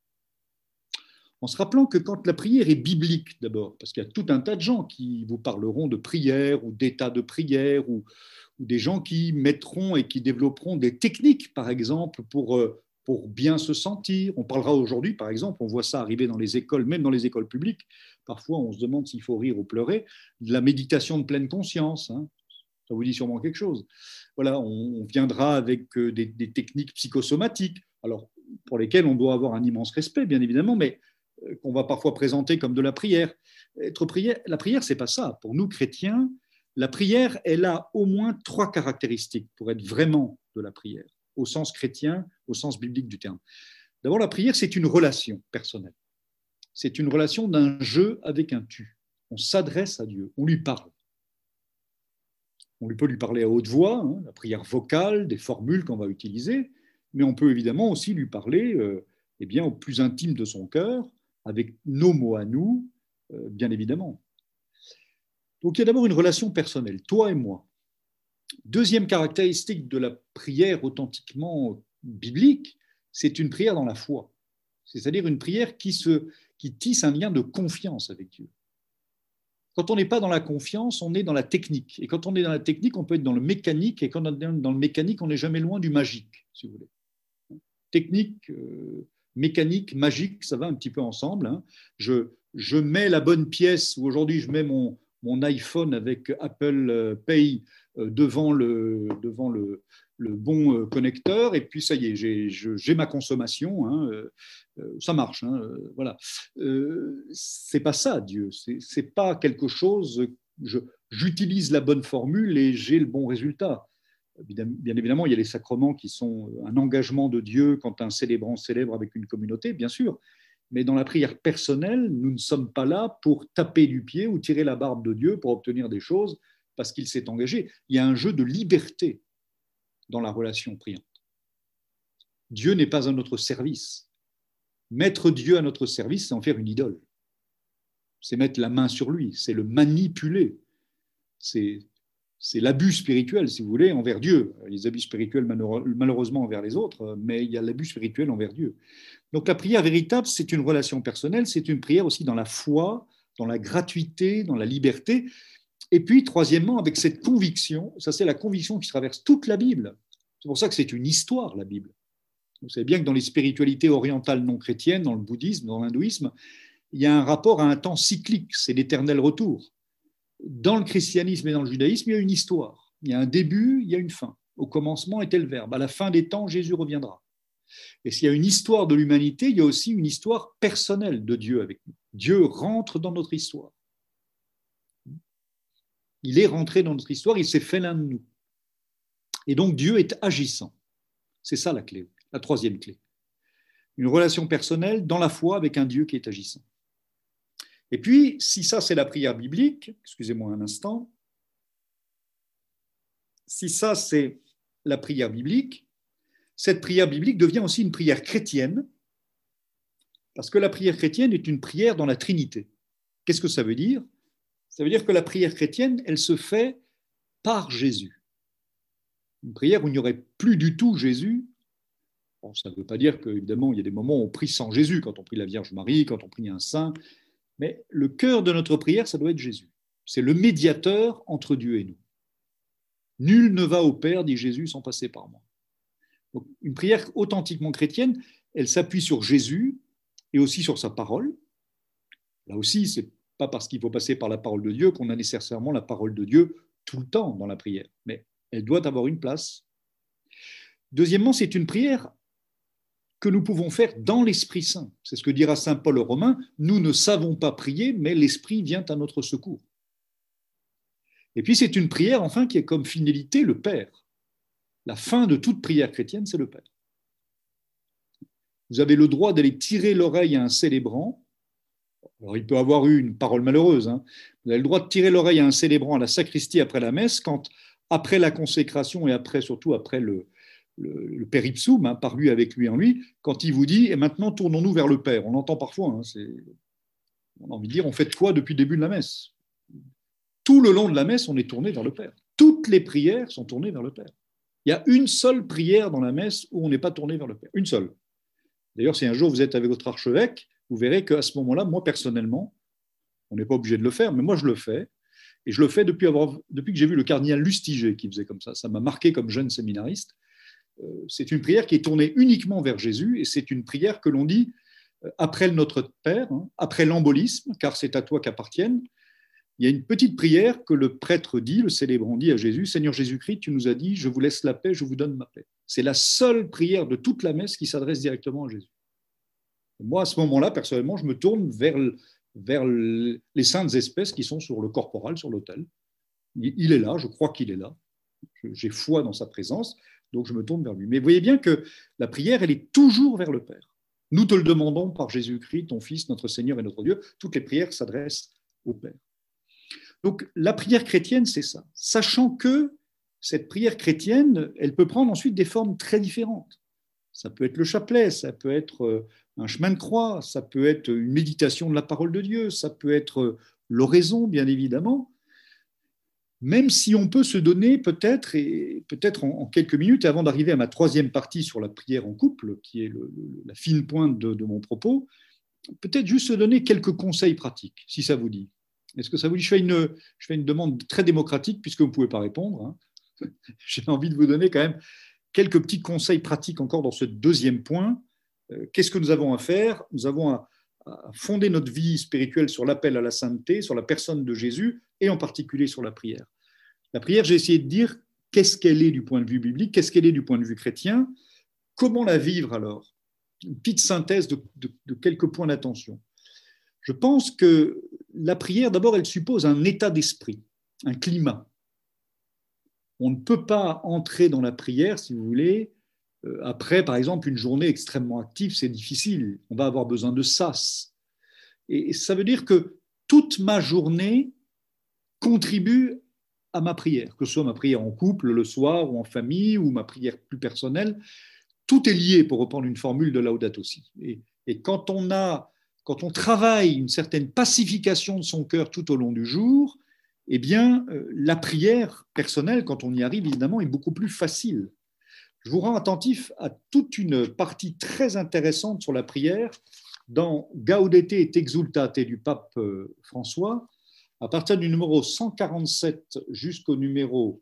En se rappelant que quand la prière est biblique, d'abord, parce qu'il y a tout un tas de gens qui vous parleront de prière ou d'état de prière, ou des gens qui mettront et qui développeront des techniques, par exemple, pour bien se sentir. On parlera aujourd'hui, par exemple, on voit ça arriver dans les écoles, même dans les écoles publiques, parfois on se demande s'il faut rire ou pleurer, de la méditation de pleine conscience, hein. Ça vous dit sûrement quelque chose. Voilà, on viendra avec des techniques psychosomatiques, alors pour lesquelles on doit avoir un immense respect, bien évidemment, mais qu'on va parfois présenter comme de la prière. La prière, c'est pas ça. Pour nous, chrétiens, la prière, elle a au moins 3 caractéristiques pour être vraiment de la prière, au sens chrétien, au sens biblique du terme. D'abord, la prière, c'est une relation personnelle. C'est une relation d'un je avec un tu. On s'adresse à Dieu, on lui parle. On peut lui parler à haute voix, hein, la prière vocale, des formules qu'on va utiliser, mais on peut évidemment aussi lui parler au plus intime de son cœur, avec nos mots à nous, bien évidemment. Donc il y a d'abord une relation personnelle, toi et moi. 2e caractéristique de la prière authentiquement biblique, c'est une prière dans la foi. C'est-à-dire une prière qui tisse un lien de confiance avec Dieu. Quand on n'est pas dans la confiance, on est dans la technique. Et quand on est dans la technique, on peut être dans le mécanique. Et quand on est dans le mécanique, on n'est jamais loin du magique, si vous voulez. Technique, mécanique, magique, ça va un petit peu ensemble. Hein. Je mets la bonne pièce, ou aujourd'hui je mets mon iPhone avec Apple Pay devant le bon connecteur, et puis ça y est, j'ai ma consommation, hein, ça marche. Hein, voilà. C'est pas ça, Dieu. C'est pas quelque chose. J'utilise la bonne formule et j'ai le bon résultat. Bien évidemment, il y a les sacrements qui sont un engagement de Dieu quand un célébrant célèbre avec une communauté, bien sûr. Mais dans la prière personnelle, nous ne sommes pas là pour taper du pied ou tirer la barbe de Dieu pour obtenir des choses parce qu'il s'est engagé. Il y a un jeu de liberté dans la relation priante. Dieu n'est pas à notre service. Mettre Dieu à notre service, c'est en faire une idole. C'est mettre la main sur lui, c'est le manipuler. C'est l'abus spirituel, si vous voulez, envers Dieu. Il y a les abus spirituels, malheureusement, envers les autres, mais il y a l'abus spirituel envers Dieu. Donc la prière véritable, c'est une relation personnelle, c'est une prière aussi dans la foi, dans la gratuité, dans la liberté. Et puis, troisièmement, avec cette conviction, ça c'est la conviction qui traverse toute la Bible. C'est pour ça que c'est une histoire, la Bible. Vous savez bien que dans les spiritualités orientales non chrétiennes, dans le bouddhisme, dans l'hindouisme, il y a un rapport à un temps cyclique, c'est l'éternel retour. Dans le christianisme et dans le judaïsme, il y a une histoire. Il y a un début, il y a une fin. Au commencement était le Verbe. À la fin des temps, Jésus reviendra. Et s'il y a une histoire de l'humanité, il y a aussi une histoire personnelle de Dieu avec nous. Dieu rentre dans notre histoire. Il est rentré dans notre histoire, il s'est fait l'un de nous. Et donc Dieu est agissant. C'est ça la clé, la troisième clé. Une relation personnelle dans la foi avec un Dieu qui est agissant. Et puis, si ça c'est la prière biblique, excusez-moi un instant, si ça c'est la prière biblique, cette prière biblique devient aussi une prière chrétienne, parce que la prière chrétienne est une prière dans la Trinité. Qu'est-ce que ça veut dire ? Ça veut dire que la prière chrétienne, elle se fait par Jésus. Une prière où il n'y aurait plus du tout Jésus. Bon, ça ne veut pas dire qu'évidemment, il y a des moments où on prie sans Jésus, quand on prie la Vierge Marie, quand on prie un saint, mais le cœur de notre prière, ça doit être Jésus. C'est le médiateur entre Dieu et nous. Nul ne va au Père, dit Jésus, sans passer par moi. Donc, une prière authentiquement chrétienne, elle s'appuie sur Jésus et aussi sur sa parole. Là aussi, ce n'est pas parce qu'il faut passer par la parole de Dieu qu'on a nécessairement la parole de Dieu tout le temps dans la prière, mais elle doit avoir une place. Deuxièmement, c'est une prière que nous pouvons faire dans l'Esprit Saint. C'est ce que dira saint Paul aux Romains, nous ne savons pas prier, mais l'Esprit vient à notre secours. Et puis c'est une prière, enfin, qui est comme finalité le Père. La fin de toute prière chrétienne, c'est le Père. Vous avez le droit d'aller tirer l'oreille à un célébrant. Alors, il peut avoir eu une parole malheureuse. Vous avez le droit de tirer l'oreille à un célébrant à la sacristie après la messe, quand, après la consécration et après, surtout après le péripsum, par lui, avec lui en lui, quand il vous dit « et maintenant tournons-nous vers le Père ». On l'entend parfois. On a envie de dire « on fait quoi depuis le début de la messe ?» Tout le long de la messe, on est tourné vers le Père. Toutes les prières sont tournées vers le Père. Il y a une seule prière dans la messe où on n'est pas tourné vers le Père. Une seule. D'ailleurs, si un jour vous êtes avec votre archevêque, vous verrez qu'à ce moment-là, moi personnellement, on n'est pas obligé de le faire, mais moi je le fais. Et je le fais depuis que j'ai vu le cardinal Lustiger qui faisait comme ça. Ça m'a marqué comme jeune séminariste. C'est une prière qui est tournée uniquement vers Jésus et c'est une prière que l'on dit après notre Père, après l'embolisme, car c'est à toi qu'appartiennent. Il y a une petite prière que le prêtre dit, le célébrant dit à Jésus, « Seigneur Jésus-Christ, tu nous as dit, je vous laisse la paix, je vous donne ma paix. » C'est la seule prière de toute la messe qui s'adresse directement à Jésus. Et moi, à ce moment-là, personnellement, je me tourne vers les saintes espèces qui sont sur le corporal, sur l'autel. Il est là, je crois qu'il est là. J'ai foi dans sa présence, donc je me tourne vers lui. Mais vous voyez bien que la prière, elle est toujours vers le Père. Nous te le demandons par Jésus-Christ, ton Fils, notre Seigneur et notre Dieu. Toutes les prières s'adressent au Père. Donc la prière chrétienne, c'est ça. Sachant que cette prière chrétienne, elle peut prendre ensuite des formes très différentes. Ça peut être le chapelet, ça peut être un chemin de croix, ça peut être une méditation de la parole de Dieu, ça peut être l'oraison, bien évidemment. Même si on peut se donner peut-être en quelques minutes, avant d'arriver à ma troisième partie sur la prière en couple, qui est la fine pointe de mon propos, peut-être juste se donner quelques conseils pratiques, si ça vous dit. Est-ce que ça vous dit ? Je fais une demande très démocratique, puisque vous ne pouvez pas répondre. J'ai envie de vous donner quand même quelques petits conseils pratiques encore dans ce deuxième point. Qu'est-ce que nous avons à faire ? Nous avons à fonder notre vie spirituelle sur l'appel à la sainteté, sur la personne de Jésus, et en particulier sur la prière. La prière, j'ai essayé de dire qu'est-ce qu'elle est du point de vue biblique, qu'est-ce qu'elle est du point de vue chrétien, comment la vivre alors ? Une petite synthèse de quelques points d'attention. Je pense que la prière, d'abord, elle suppose un état d'esprit, un climat. On ne peut pas entrer dans la prière, si vous voulez, après, par exemple, une journée extrêmement active, c'est difficile. On va avoir besoin de sas. Et ça veut dire que toute ma journée contribue à ma prière, que ce soit ma prière en couple le soir ou en famille ou ma prière plus personnelle. Tout est lié, pour reprendre une formule de Laudato Si. Et quand on travaille une certaine pacification de son cœur tout au long du jour, eh bien, la prière personnelle, quand on y arrive, évidemment, est beaucoup plus facile. Je vous rends attentif à toute une partie très intéressante sur la prière dans Gaudete et Exultate du pape François, à partir du numéro 147 jusqu'au numéro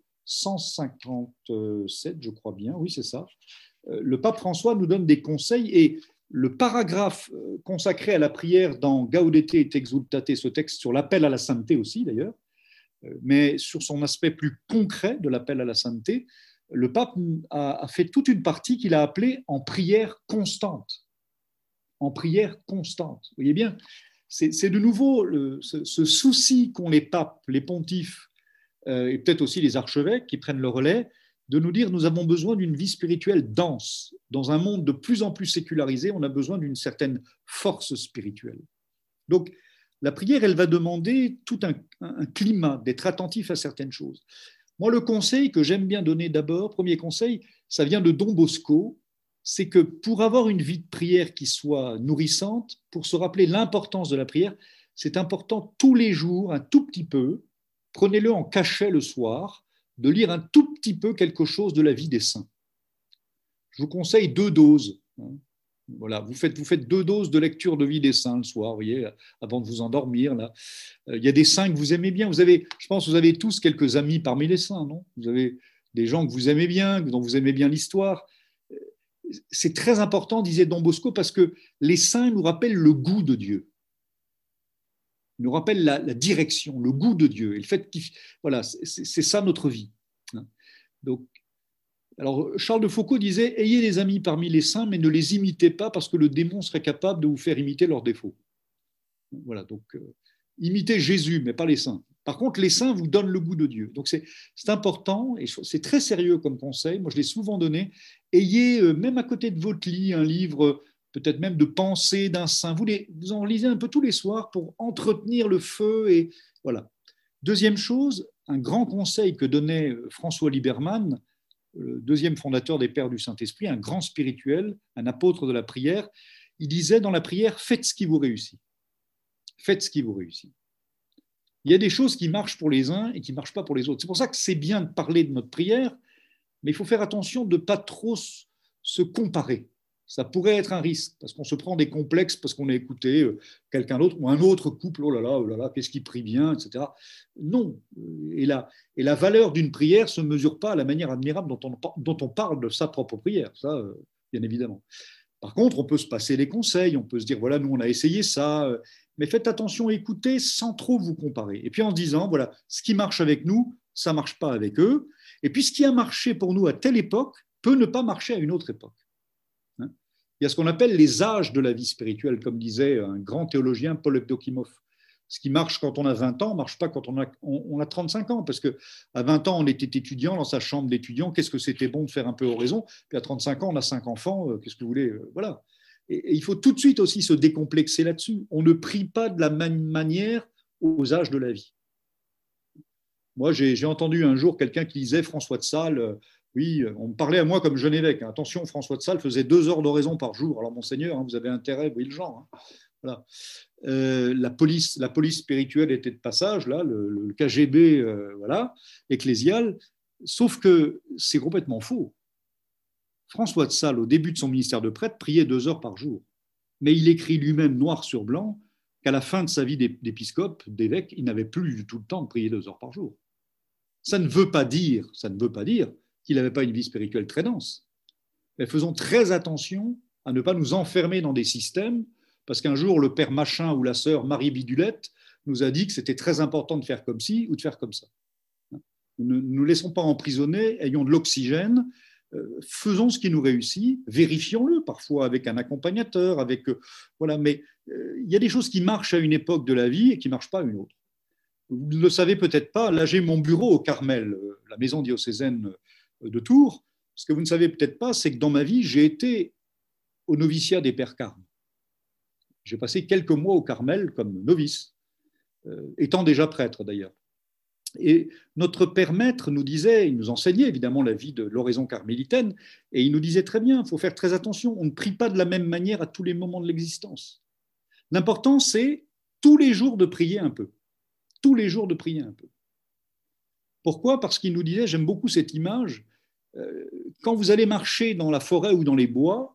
157, je crois bien, oui c'est ça. Le pape François nous donne des conseils et le paragraphe consacré à la prière dans Gaudete et Exultate, ce texte sur l'appel à la sainteté aussi d'ailleurs, mais sur son aspect plus concret de l'appel à la sainteté, le pape a fait toute une partie qu'il a appelée en prière constante. En prière constante. Vous voyez bien, c'est de nouveau ce souci qu'ont les papes, les pontifes, et peut-être aussi les archevêques qui prennent le relais, de nous dire nous avons besoin d'une vie spirituelle dense. Dans un monde de plus en plus sécularisé, on a besoin d'une certaine force spirituelle. Donc, la prière, elle va demander tout un climat, d'être attentif à certaines choses. Moi, le conseil que j'aime bien donner d'abord, premier conseil, ça vient de Don Bosco, c'est que pour avoir une vie de prière qui soit nourrissante, pour se rappeler l'importance de la prière, c'est important tous les jours, un tout petit peu, prenez-le en cachet le soir, de lire un tout petit peu quelque chose de la vie des saints. Je vous conseille 2 doses. Voilà, vous faites 2 doses de lecture de vie des saints le soir, vous voyez, avant de vous endormir. Là. Il y a des saints que vous aimez bien. Je pense que vous avez tous quelques amis parmi les saints, non? Vous avez des gens que vous aimez bien, dont vous aimez bien l'histoire. C'est très important, disait Don Bosco, parce que les saints nous rappellent le goût de Dieu. Ils nous rappellent la direction, le goût de Dieu. Et le fait voilà, c'est ça notre vie. Donc, alors, Charles de Foucault disait « Ayez des amis parmi les saints, mais ne les imitez pas parce que le démon serait capable de vous faire imiter leurs défauts. » Voilà, donc imitez Jésus, mais pas les saints. Par contre, les saints vous donnent le goût de Dieu. Donc, c'est important et c'est très sérieux comme conseil. Moi, je l'ai souvent donné. Ayez, même à côté de votre lit, un livre, peut-être même de pensée d'un saint. Vous en lisez un peu tous les soirs pour entretenir le feu. Et voilà. Deuxième chose, un grand conseil que donnait François Liberman, le deuxième fondateur des Pères du Saint-Esprit, un grand spirituel, un apôtre de la prière, il disait dans la prière, faites ce qui vous réussit. Faites ce qui vous réussit. Il y a des choses qui marchent pour les uns et qui ne marchent pas pour les autres. C'est pour ça que c'est bien de parler de notre prière, mais il faut faire attention de ne pas trop se comparer. Ça pourrait être un risque, parce qu'on se prend des complexes parce qu'on a écouté quelqu'un d'autre ou un autre couple, oh là là, qu'est-ce qui prie bien, etc. Non. Et la valeur d'une prière ne se mesure pas à la manière admirable dont on parle de sa propre prière, ça, bien évidemment. Par contre, on peut se passer des conseils, on peut se dire, voilà, nous, on a essayé ça, mais faites attention à écouter sans trop vous comparer. Et puis en se disant, voilà, ce qui marche avec nous, ça ne marche pas avec eux. Et puis ce qui a marché pour nous à telle époque peut ne pas marcher à une autre époque. Il y a ce qu'on appelle les âges de la vie spirituelle, comme disait un grand théologien, Paul Evdokimov. Ce qui marche quand on a 20 ans ne marche pas quand on a 35 ans, parce qu'à 20 ans, on était étudiant dans sa chambre d'étudiant, qu'est-ce que c'était bon de faire un peu oraison, puis à 35 ans, on a 5 enfants, qu'est-ce que vous voulez, voilà. Et il faut tout de suite aussi se décomplexer là-dessus. On ne prie pas de la même manière aux âges de la vie. Moi, j'ai entendu un jour quelqu'un qui disait, François de Sales, oui, on me parlait à moi comme jeune évêque. Attention, François de Sales faisait 2 heures d'oraison par jour. Alors, monseigneur, vous avez intérêt, vous voyez le genre. Voilà. La police spirituelle était de passage, là, le KGB, voilà, ecclésial. Sauf que c'est complètement faux. François de Sales, au début de son ministère de prêtre, priait 2 heures par jour. Mais il écrit lui-même noir sur blanc qu'à la fin de sa vie d'épiscope, d'évêque, il n'avait plus du tout le temps de prier 2 heures par jour. Ça ne veut pas dire qu'il n'avait pas une vie spirituelle très dense. Mais faisons très attention à ne pas nous enfermer dans des systèmes, parce qu'un jour, le père machin ou la sœur Marie Bidulette nous a dit que c'était très important de faire comme ci ou de faire comme ça. Ne nous laissons pas emprisonner, ayons de l'oxygène, faisons ce qui nous réussit, vérifions-le parfois avec un accompagnateur, voilà, mais il y a des choses qui marchent à une époque de la vie et qui ne marchent pas à une autre. Vous ne le savez peut-être pas, là j'ai mon bureau au Carmel, la maison diocésaine de Tours. Ce que vous ne savez peut-être pas, c'est que dans ma vie, j'ai été au noviciat des Pères Carmes. J'ai passé quelques mois au Carmel comme novice, étant déjà prêtre d'ailleurs. Et notre père maître nous disait, il nous enseignait évidemment la vie de l'oraison carmélitaine, et il nous disait très bien, il faut faire très attention, on ne prie pas de la même manière à tous les moments de l'existence. L'important, c'est tous les jours de prier un peu. Tous les jours de prier un peu. Pourquoi ? Parce qu'il nous disait, j'aime beaucoup cette image, quand vous allez marcher dans la forêt ou dans les bois,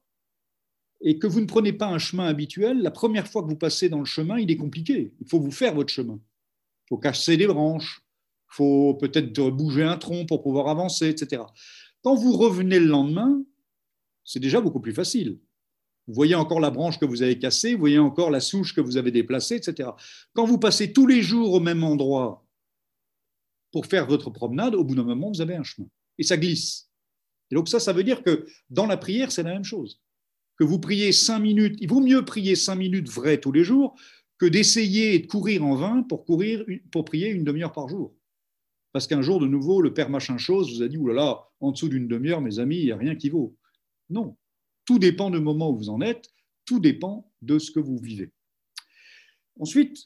et que vous ne prenez pas un chemin habituel, la première fois que vous passez dans le chemin, il est compliqué. Il faut vous faire votre chemin. Il faut casser des branches, il faut peut-être bouger un tronc pour pouvoir avancer, etc. Quand vous revenez le lendemain, c'est déjà beaucoup plus facile. Vous voyez encore la branche que vous avez cassée, vous voyez encore la souche que vous avez déplacée, etc. Quand vous passez tous les jours au même endroit pour faire votre promenade, au bout d'un moment, vous avez un chemin. Et ça glisse. Et donc ça veut dire que dans la prière, c'est la même chose. Que vous priez 5 minutes, il vaut mieux prier 5 minutes vraies tous les jours que d'essayer de courir en vain pour prier une demi-heure par jour. Parce qu'un jour, de nouveau, le père machin chose vous a dit, oulala, en dessous d'une demi-heure, mes amis, il n'y a rien qui vaut. Non, tout dépend du moment où vous en êtes, tout dépend de ce que vous vivez. Ensuite,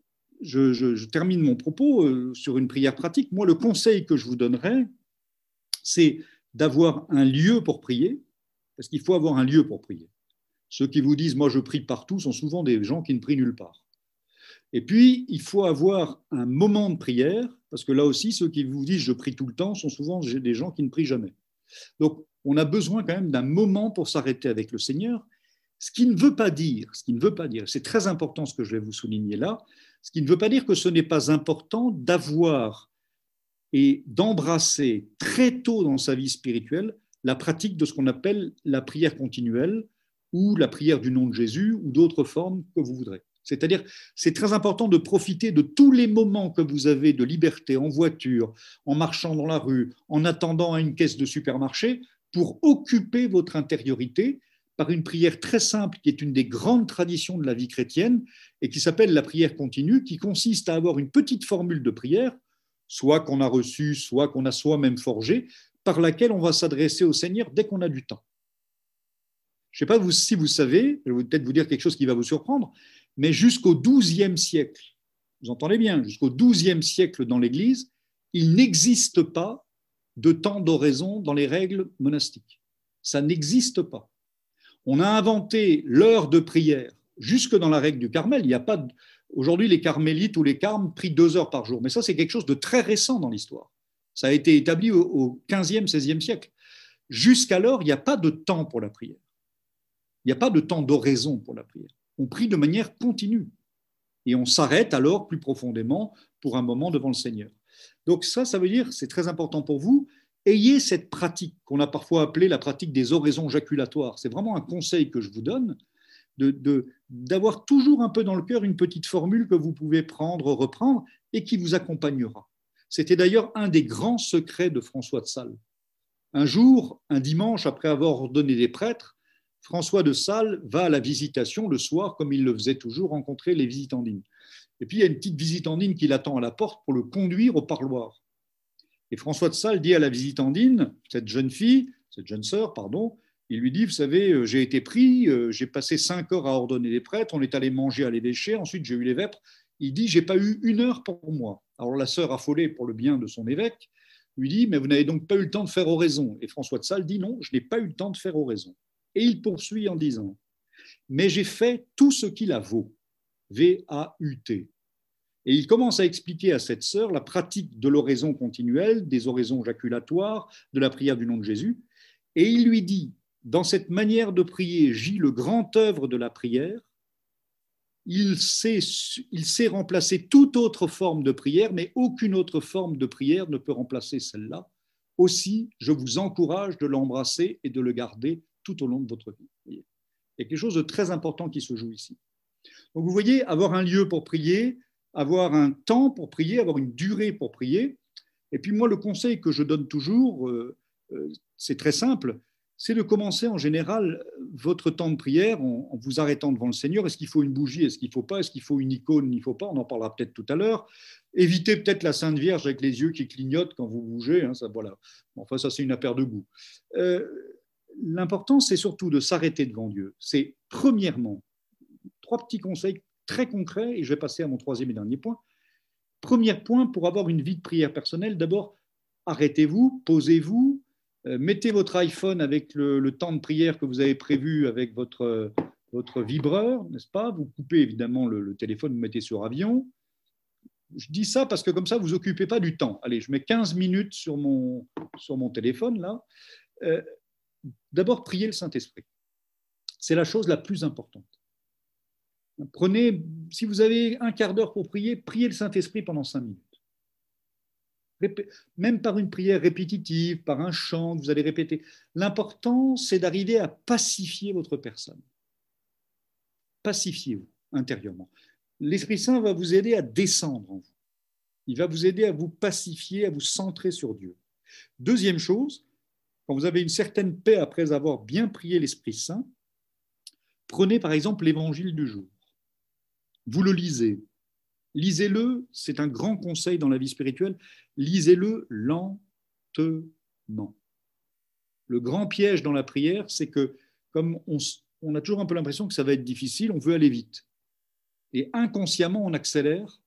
je termine mon propos sur une prière pratique. Moi, le conseil que je vous donnerais, c'est d'avoir un lieu pour prier, parce qu'il faut avoir un lieu pour prier. Ceux qui vous disent « moi je prie partout » sont souvent des gens qui ne prient nulle part. Et puis, il faut avoir un moment de prière, parce que là aussi, ceux qui vous disent « je prie tout le temps » sont souvent des gens qui ne prient jamais. Donc, on a besoin quand même d'un moment pour s'arrêter avec le Seigneur, ce qui ne veut pas dire, c'est très important ce que je vais vous souligner là, ce qui ne veut pas dire que ce n'est pas important d'avoir et d'embrasser très tôt dans sa vie spirituelle la pratique de ce qu'on appelle la prière continuelle ou la prière du nom de Jésus ou d'autres formes que vous voudrez. C'est-à-dire, c'est très important de profiter de tous les moments que vous avez de liberté en voiture, en marchant dans la rue, en attendant à une caisse de supermarché pour occuper votre intériorité par une prière très simple qui est une des grandes traditions de la vie chrétienne et qui s'appelle la prière continue, qui consiste à avoir une petite formule de prière, soit qu'on a reçue, soit qu'on a soi-même forgée, par laquelle on va s'adresser au Seigneur dès qu'on a du temps. Je ne sais pas si vous savez, je vais peut-être vous dire quelque chose qui va vous surprendre, mais jusqu'au XIIe siècle, vous entendez bien, jusqu'au XIIe siècle dans l'Église, il n'existe pas de temps d'oraison dans les règles monastiques. Ça n'existe pas. On a inventé l'heure de prière jusque dans la règle du Carmel. Il n'y a pas de... Aujourd'hui, les carmélites ou les carmes prient 2 heures par jour, mais ça, c'est quelque chose de très récent dans l'histoire. Ça a été établi au XVe, XVIe siècle. Jusqu'alors, il n'y a pas de temps pour la prière. Il n'y a pas de temps d'oraison pour la prière. On prie de manière continue. Et on s'arrête alors plus profondément pour un moment devant le Seigneur. Donc ça veut dire, c'est très important pour vous, ayez cette pratique qu'on a parfois appelée la pratique des oraisons jaculatoires. C'est vraiment un conseil que je vous donne, d'avoir toujours un peu dans le cœur une petite formule que vous pouvez prendre, reprendre et qui vous accompagnera. C'était d'ailleurs un des grands secrets de François de Sales. Un jour, un dimanche, après avoir ordonné des prêtres, François de Sales va à la visitation le soir, comme il le faisait toujours, rencontrer les visitandines. Et puis, il y a une petite visitandine qui l'attend à la porte pour le conduire au parloir. Et François de Sales dit à la visitandine, cette jeune sœur, il lui dit, vous savez, j'ai été pris, j'ai passé 5 heures à ordonner les prêtres, on est allé manger à l'évêché, ensuite j'ai eu les vêpres. Il dit, j'ai pas eu 1 heure pour moi. Alors la sœur, affolée pour le bien de son évêque, lui dit, mais vous n'avez donc pas eu le temps de faire oraison. Et François de Sales dit, non, je n'ai pas eu le temps de faire oraison. Et il poursuit en disant, mais j'ai fait tout ce qui la vaut, V-A-U-T. Et il commence à expliquer à cette sœur la pratique de l'oraison continuelle, des oraisons jaculatoires, de la prière du nom de Jésus. Et il lui dit, dans cette manière de prier, gît le grand œuvre de la prière. Il sait remplacer toute autre forme de prière, mais aucune autre forme de prière ne peut remplacer celle-là. Aussi, je vous encourage de l'embrasser et de le garder tout au long de votre vie. Il y a quelque chose de très important qui se joue ici. Donc vous voyez, avoir un lieu pour prier, avoir un temps pour prier, avoir une durée pour prier. Et puis moi, le conseil que je donne toujours, c'est très simple, c'est de commencer en général votre temps de prière en vous arrêtant devant le Seigneur. Est-ce qu'il faut une bougie? Est-ce qu'il ne faut pas? Est-ce qu'il faut une icône? Il ne faut pas? On en parlera peut-être tout à l'heure. Évitez peut-être la Sainte Vierge avec les yeux qui clignotent quand vous bougez. Hein, ça, voilà. Enfin, ça, c'est une affaire de goût. L'important, c'est surtout de s'arrêter devant Dieu. C'est premièrement, 3 petits conseils très concrets, et je vais passer à mon 3e et dernier point. Premier point, pour avoir une vie de prière personnelle, d'abord, arrêtez-vous, posez-vous, mettez votre iPhone avec le temps de prière que vous avez prévu avec votre vibreur, n'est-ce pas? Vous coupez évidemment le téléphone, vous mettez sur avion. Je dis ça parce que comme ça, vous n'occupez pas du temps. Allez, je mets 15 minutes sur mon téléphone, là. D'abord, priez le Saint-Esprit. C'est la chose la plus importante. Prenez, si vous avez un quart d'heure pour prier, priez le Saint-Esprit pendant 5 minutes. Même par une prière répétitive, par un chant que vous allez répéter. L'important, c'est d'arriver à pacifier votre personne. Pacifiez-vous intérieurement. L'Esprit Saint va vous aider à descendre en vous. Il va vous aider à vous pacifier, à vous centrer sur Dieu. Deuxième chose, quand vous avez une certaine paix après avoir bien prié l'Esprit Saint, prenez par exemple l'Évangile du jour. Vous le lisez. Lisez-le, c'est un grand conseil dans la vie spirituelle, lisez-le lentement. Le grand piège dans la prière, c'est que comme on a toujours un peu l'impression que ça va être difficile, on veut aller vite. Et inconsciemment, on accélère.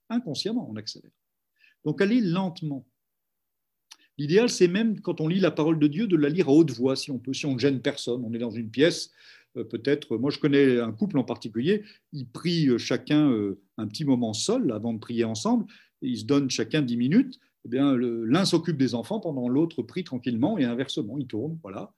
Donc, allez lentement. L'idéal, c'est même, quand on lit la parole de Dieu, de la lire à haute voix, si on peut, si on ne gêne personne. On est dans une pièce, peut-être, moi je connais un couple en particulier, ils prient chacun un petit moment seul avant de prier ensemble, ils se donnent chacun 10 minutes, eh bien, l'un s'occupe des enfants pendant l'autre prie tranquillement, et inversement, ils tournent, voilà,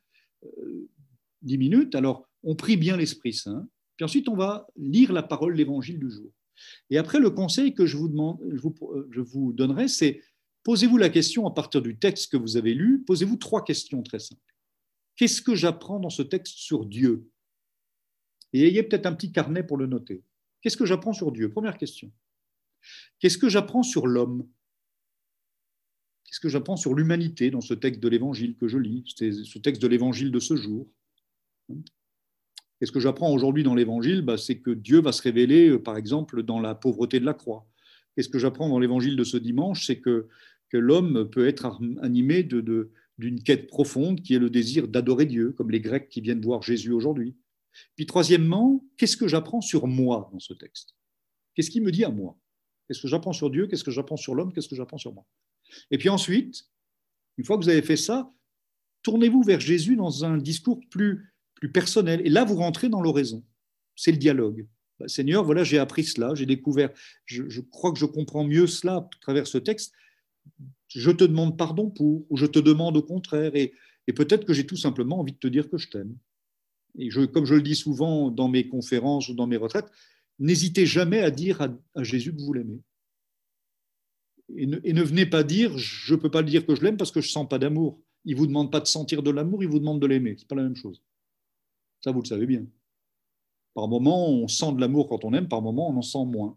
10 minutes. Alors, on prie bien l'Esprit Saint, puis ensuite on va lire la parole, l'évangile du jour. Et après, le conseil que je vous donnerai, c'est posez-vous la question à partir du texte que vous avez lu, posez-vous 3 questions très simples. Qu'est-ce que j'apprends dans ce texte sur Dieu? Et ayez peut-être un petit carnet pour le noter. Qu'est-ce que j'apprends sur Dieu? Première question. Qu'est-ce que j'apprends sur l'homme? Qu'est-ce que j'apprends sur l'humanité dans ce texte de l'Évangile que je lis, ce texte de l'Évangile de ce jour? Qu'est-ce que j'apprends aujourd'hui dans l'Évangile? C'est que Dieu va se révéler, par exemple, dans la pauvreté de la croix. Qu'est-ce que j'apprends dans l'Évangile de ce dimanche? C'est que l'homme peut être animé d'une quête profonde qui est le désir d'adorer Dieu, comme les Grecs qui viennent voir Jésus aujourd'hui. Puis troisièmement, qu'est-ce que j'apprends sur moi dans ce texte? Qu'est-ce qu'il me dit à moi? Qu'est-ce que j'apprends sur Dieu? Qu'est-ce que j'apprends sur l'homme? Qu'est-ce que j'apprends sur moi? Et puis ensuite, une fois que vous avez fait ça, tournez-vous vers Jésus dans un discours plus personnel. Et là, vous rentrez dans l'oraison. C'est le dialogue. Seigneur, voilà, j'ai appris cela, j'ai découvert, je crois que je comprends mieux cela à travers ce texte. Je te demande pardon pour, ou je te demande au contraire, et peut-être que j'ai tout simplement envie de te dire que je t'aime. Et comme je le dis souvent dans mes conférences ou dans mes retraites, n'hésitez jamais à dire à Jésus que vous l'aimez. Et ne venez pas dire, je ne peux pas dire que je l'aime parce que je ne sens pas d'amour. Il ne vous demande pas de sentir de l'amour, il vous demande de l'aimer. Ce n'est pas la même chose. Ça, vous le savez bien. Par moments, on sent de l'amour quand on aime, par moments, on en sent moins.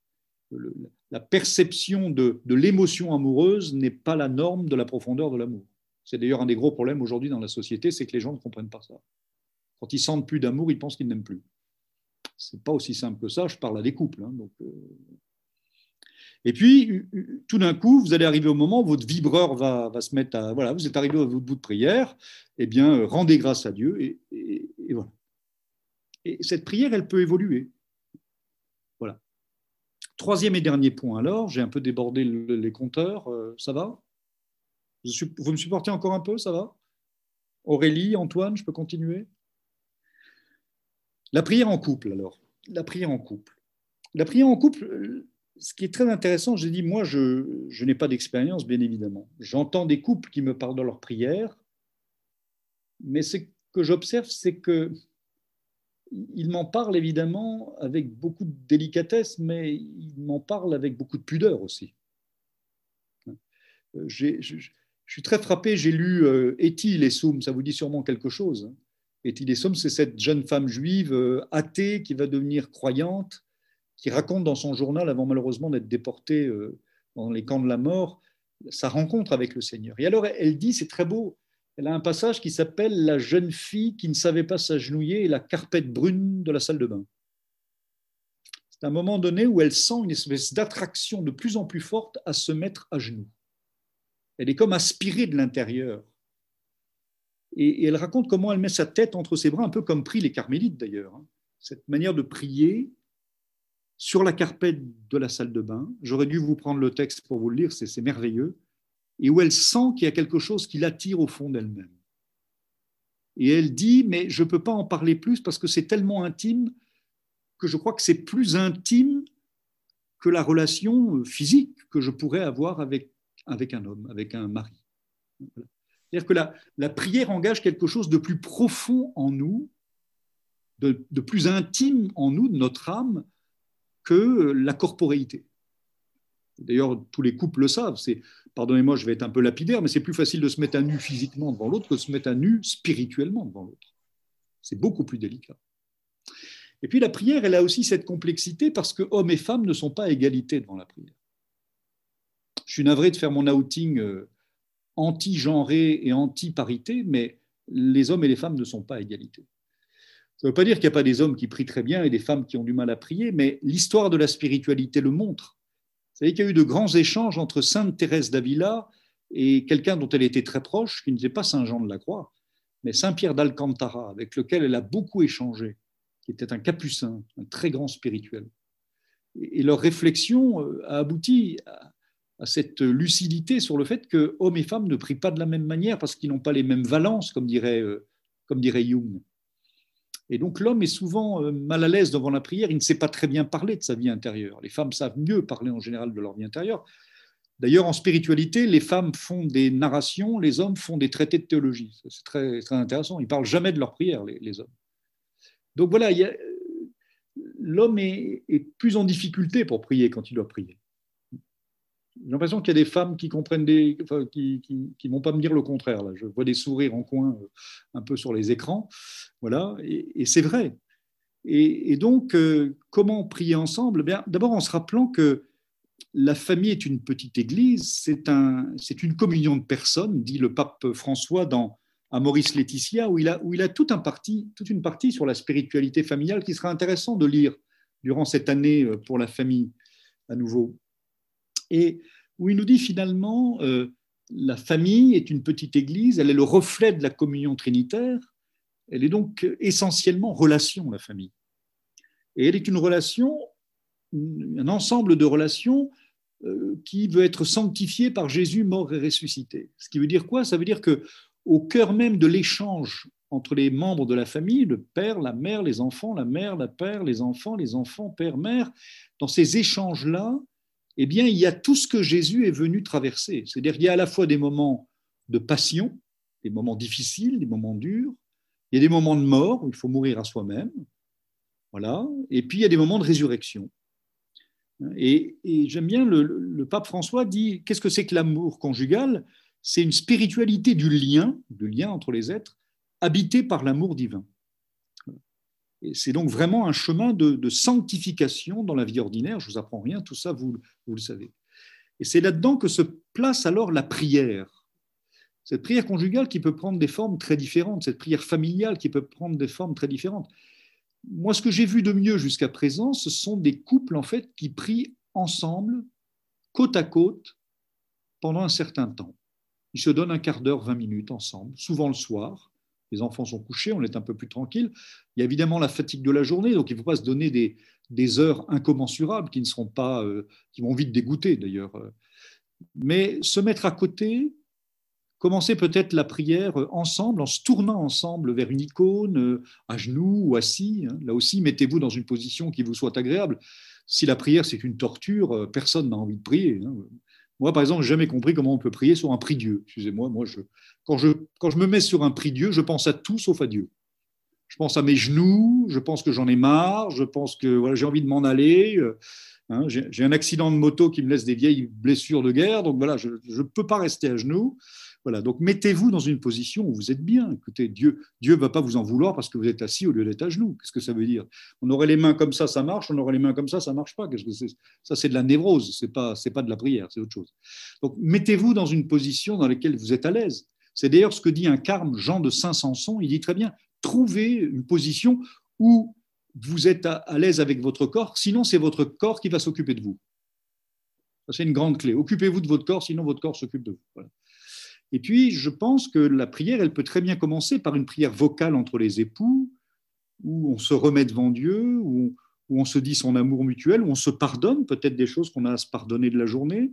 La perception de l'émotion amoureuse n'est pas la norme de la profondeur de l'amour. C'est d'ailleurs un des gros problèmes aujourd'hui dans la société, c'est que les gens ne comprennent pas ça. Quand ils sentent plus d'amour, ils pensent qu'ils n'aiment plus. Ce n'est pas aussi simple que ça, je parle à des couples. Et puis, tout d'un coup, vous allez arriver au moment où votre vibreur va se mettre à... Voilà, vous êtes arrivé à votre bout de prière, eh bien, rendez grâce à Dieu, et voilà. Et cette prière, elle peut évoluer. Voilà. 3e et dernier point alors, j'ai un peu débordé les compteurs, ça va? Vous me supportez encore un peu, ça va? Aurélie, Antoine, je peux continuer? La prière en couple alors. La prière en couple. La prière en couple, ce qui est très intéressant, j'ai dit, moi, je n'ai pas d'expérience, bien évidemment. J'entends des couples qui me parlent de leur prière, mais ce que j'observe, c'est que il m'en parle évidemment avec beaucoup de délicatesse, mais il m'en parle avec beaucoup de pudeur aussi. Je suis très frappé, j'ai lu Eti Lesum, ça vous dit sûrement quelque chose. Eti Lesum, c'est cette jeune femme juive athée qui va devenir croyante, qui raconte dans son journal, avant malheureusement d'être déportée dans les camps de la mort, sa rencontre avec le Seigneur. Et alors elle dit, c'est très beau, elle a un passage qui s'appelle « La jeune fille qui ne savait pas s'agenouiller et la carpette brune de la salle de bain ». C'est un moment donné où elle sent une espèce d'attraction de plus en plus forte à se mettre à genoux. Elle est comme aspirée de l'intérieur. Et elle raconte comment elle met sa tête entre ses bras, un peu comme prient les carmélites d'ailleurs. Cette manière de prier sur la carpette de la salle de bain. J'aurais dû vous prendre le texte pour vous le lire, c'est merveilleux. Et où elle sent qu'il y a quelque chose qui l'attire au fond d'elle-même. Et elle dit, mais je ne peux pas en parler plus parce que c'est tellement intime que je crois que c'est plus intime que la relation physique que je pourrais avoir avec un homme, avec un mari. Voilà. C'est-à-dire que la prière engage quelque chose de plus profond en nous, de plus intime en nous, de notre âme, que la corporéité. D'ailleurs, tous les couples le savent. Pardonnez-moi, je vais être un peu lapidaire, mais c'est plus facile de se mettre à nu physiquement devant l'autre que de se mettre à nu spirituellement devant l'autre. C'est beaucoup plus délicat. Et puis la prière, elle a aussi cette complexité parce que hommes et femmes ne sont pas à égalité devant la prière. Je suis navré de faire mon outing anti-genré et anti-parité, mais les hommes et les femmes ne sont pas à égalité. Ça ne veut pas dire qu'il n'y a pas des hommes qui prient très bien et des femmes qui ont du mal à prier, mais l'histoire de la spiritualité le montre. Vous savez qu'il y a eu de grands échanges entre Sainte Thérèse d'Avila et quelqu'un dont elle était très proche, qui n'était pas Saint Jean de la Croix, mais Saint Pierre d'Alcantara, avec lequel elle a beaucoup échangé, qui était un capucin, un très grand spirituel. Et leur réflexion a abouti à cette lucidité sur le fait que hommes et femmes ne prient pas de la même manière parce qu'ils n'ont pas les mêmes valences, comme dirait Jung. Et donc l'homme est souvent mal à l'aise devant la prière, il ne sait pas très bien parler de sa vie intérieure. Les femmes savent mieux parler en général de leur vie intérieure. D'ailleurs, en spiritualité, les femmes font des narrations, les hommes font des traités de théologie. C'est très, très intéressant. Ils ne parlent jamais de leur prière, les hommes. Donc voilà, l'homme est plus en difficulté pour prier quand il doit prier. J'ai l'impression qu'il y a des femmes qui comprennent qui vont pas me dire le contraire. Là. Je vois des sourires en coin un peu sur les écrans. Voilà, et c'est vrai. Et donc, comment prier ensemble? Bien, d'abord, en se rappelant que la famille est une petite église, c'est une communion de personnes, dit le pape François dans Amoris Laetitia, où il a toute une partie sur la spiritualité familiale qui sera intéressant de lire durant cette année pour la famille à nouveau. Et où il nous dit finalement, la famille est une petite église, elle est le reflet de la communion trinitaire, elle est donc essentiellement relation, la famille. Et elle est une relation, un ensemble de relations qui veut être sanctifié par Jésus mort et ressuscité. Ce qui veut dire quoi? Ça veut dire qu'au cœur même de l'échange entre les membres de la famille, le père, la mère, les enfants, la mère, le père, les enfants, père, mère, dans ces échanges-là, eh bien, il y a tout ce que Jésus est venu traverser. C'est-à-dire qu'il y a à la fois des moments de passion, des moments difficiles, des moments durs, il y a des moments de mort où il faut mourir à soi-même, voilà, et puis il y a des moments de résurrection. Et j'aime bien, le pape François dit, qu'est-ce que c'est que l'amour conjugal? C'est une spiritualité du lien entre les êtres, habité par l'amour divin. Et c'est donc vraiment un chemin de sanctification dans la vie ordinaire. Je ne vous apprends rien, tout ça, vous le savez. Et c'est là-dedans que se place alors la prière. Cette prière conjugale qui peut prendre des formes très différentes, cette prière familiale qui peut prendre des formes très différentes. Moi, ce que j'ai vu de mieux jusqu'à présent, ce sont des couples en fait qui prient ensemble, côte à côte, pendant un certain temps. Ils se donnent un quart d'heure, 20 minutes ensemble, souvent le soir. Les enfants sont couchés, on est un peu plus tranquille. Il y a évidemment la fatigue de la journée, donc il ne faut pas se donner des heures incommensurables qui ne seront pas, qui vont vite dégoûter d'ailleurs. Mais se mettre à côté, commencer peut-être la prière ensemble, en se tournant ensemble vers une icône, à genoux ou assis. Là aussi, mettez-vous dans une position qui vous soit agréable. Si la prière, c'est une torture, personne n'a envie de prier. Moi, par exemple, je n'ai jamais compris comment on peut prier sur un prie-dieu. Excusez-moi, quand je me mets sur un prie-dieu, je pense à tout sauf à Dieu. Je pense à mes genoux, je pense que j'en ai marre, je pense que voilà, j'ai envie de m'en aller. J'ai un accident de moto qui me laisse des vieilles blessures de guerre, donc voilà, je ne peux pas rester à genoux. Voilà, donc mettez-vous dans une position où vous êtes bien. Écoutez, Dieu ne va pas vous en vouloir parce que vous êtes assis au lieu d'être à genoux. Qu'est-ce que ça veut dire? On aurait les mains comme ça marche. On aurait les mains comme ça marche pas. Qu'est-ce que c'est? Ça, c'est de la névrose. C'est pas de la prière, c'est autre chose. Donc, mettez-vous dans une position dans laquelle vous êtes à l'aise. C'est d'ailleurs ce que dit un carme, Jean de Saint-Sanson. Il dit très bien, trouvez une position où vous êtes à l'aise avec votre corps, sinon c'est votre corps qui va s'occuper de vous. Ça, c'est une grande clé. Occupez-vous de votre corps, sinon votre corps s'occupe de vous. Voilà. Et puis, je pense que la prière, elle peut très bien commencer par une prière vocale entre les époux, où on se remet devant Dieu, où on se dit son amour mutuel, où on se pardonne peut-être des choses qu'on a à se pardonner de la journée.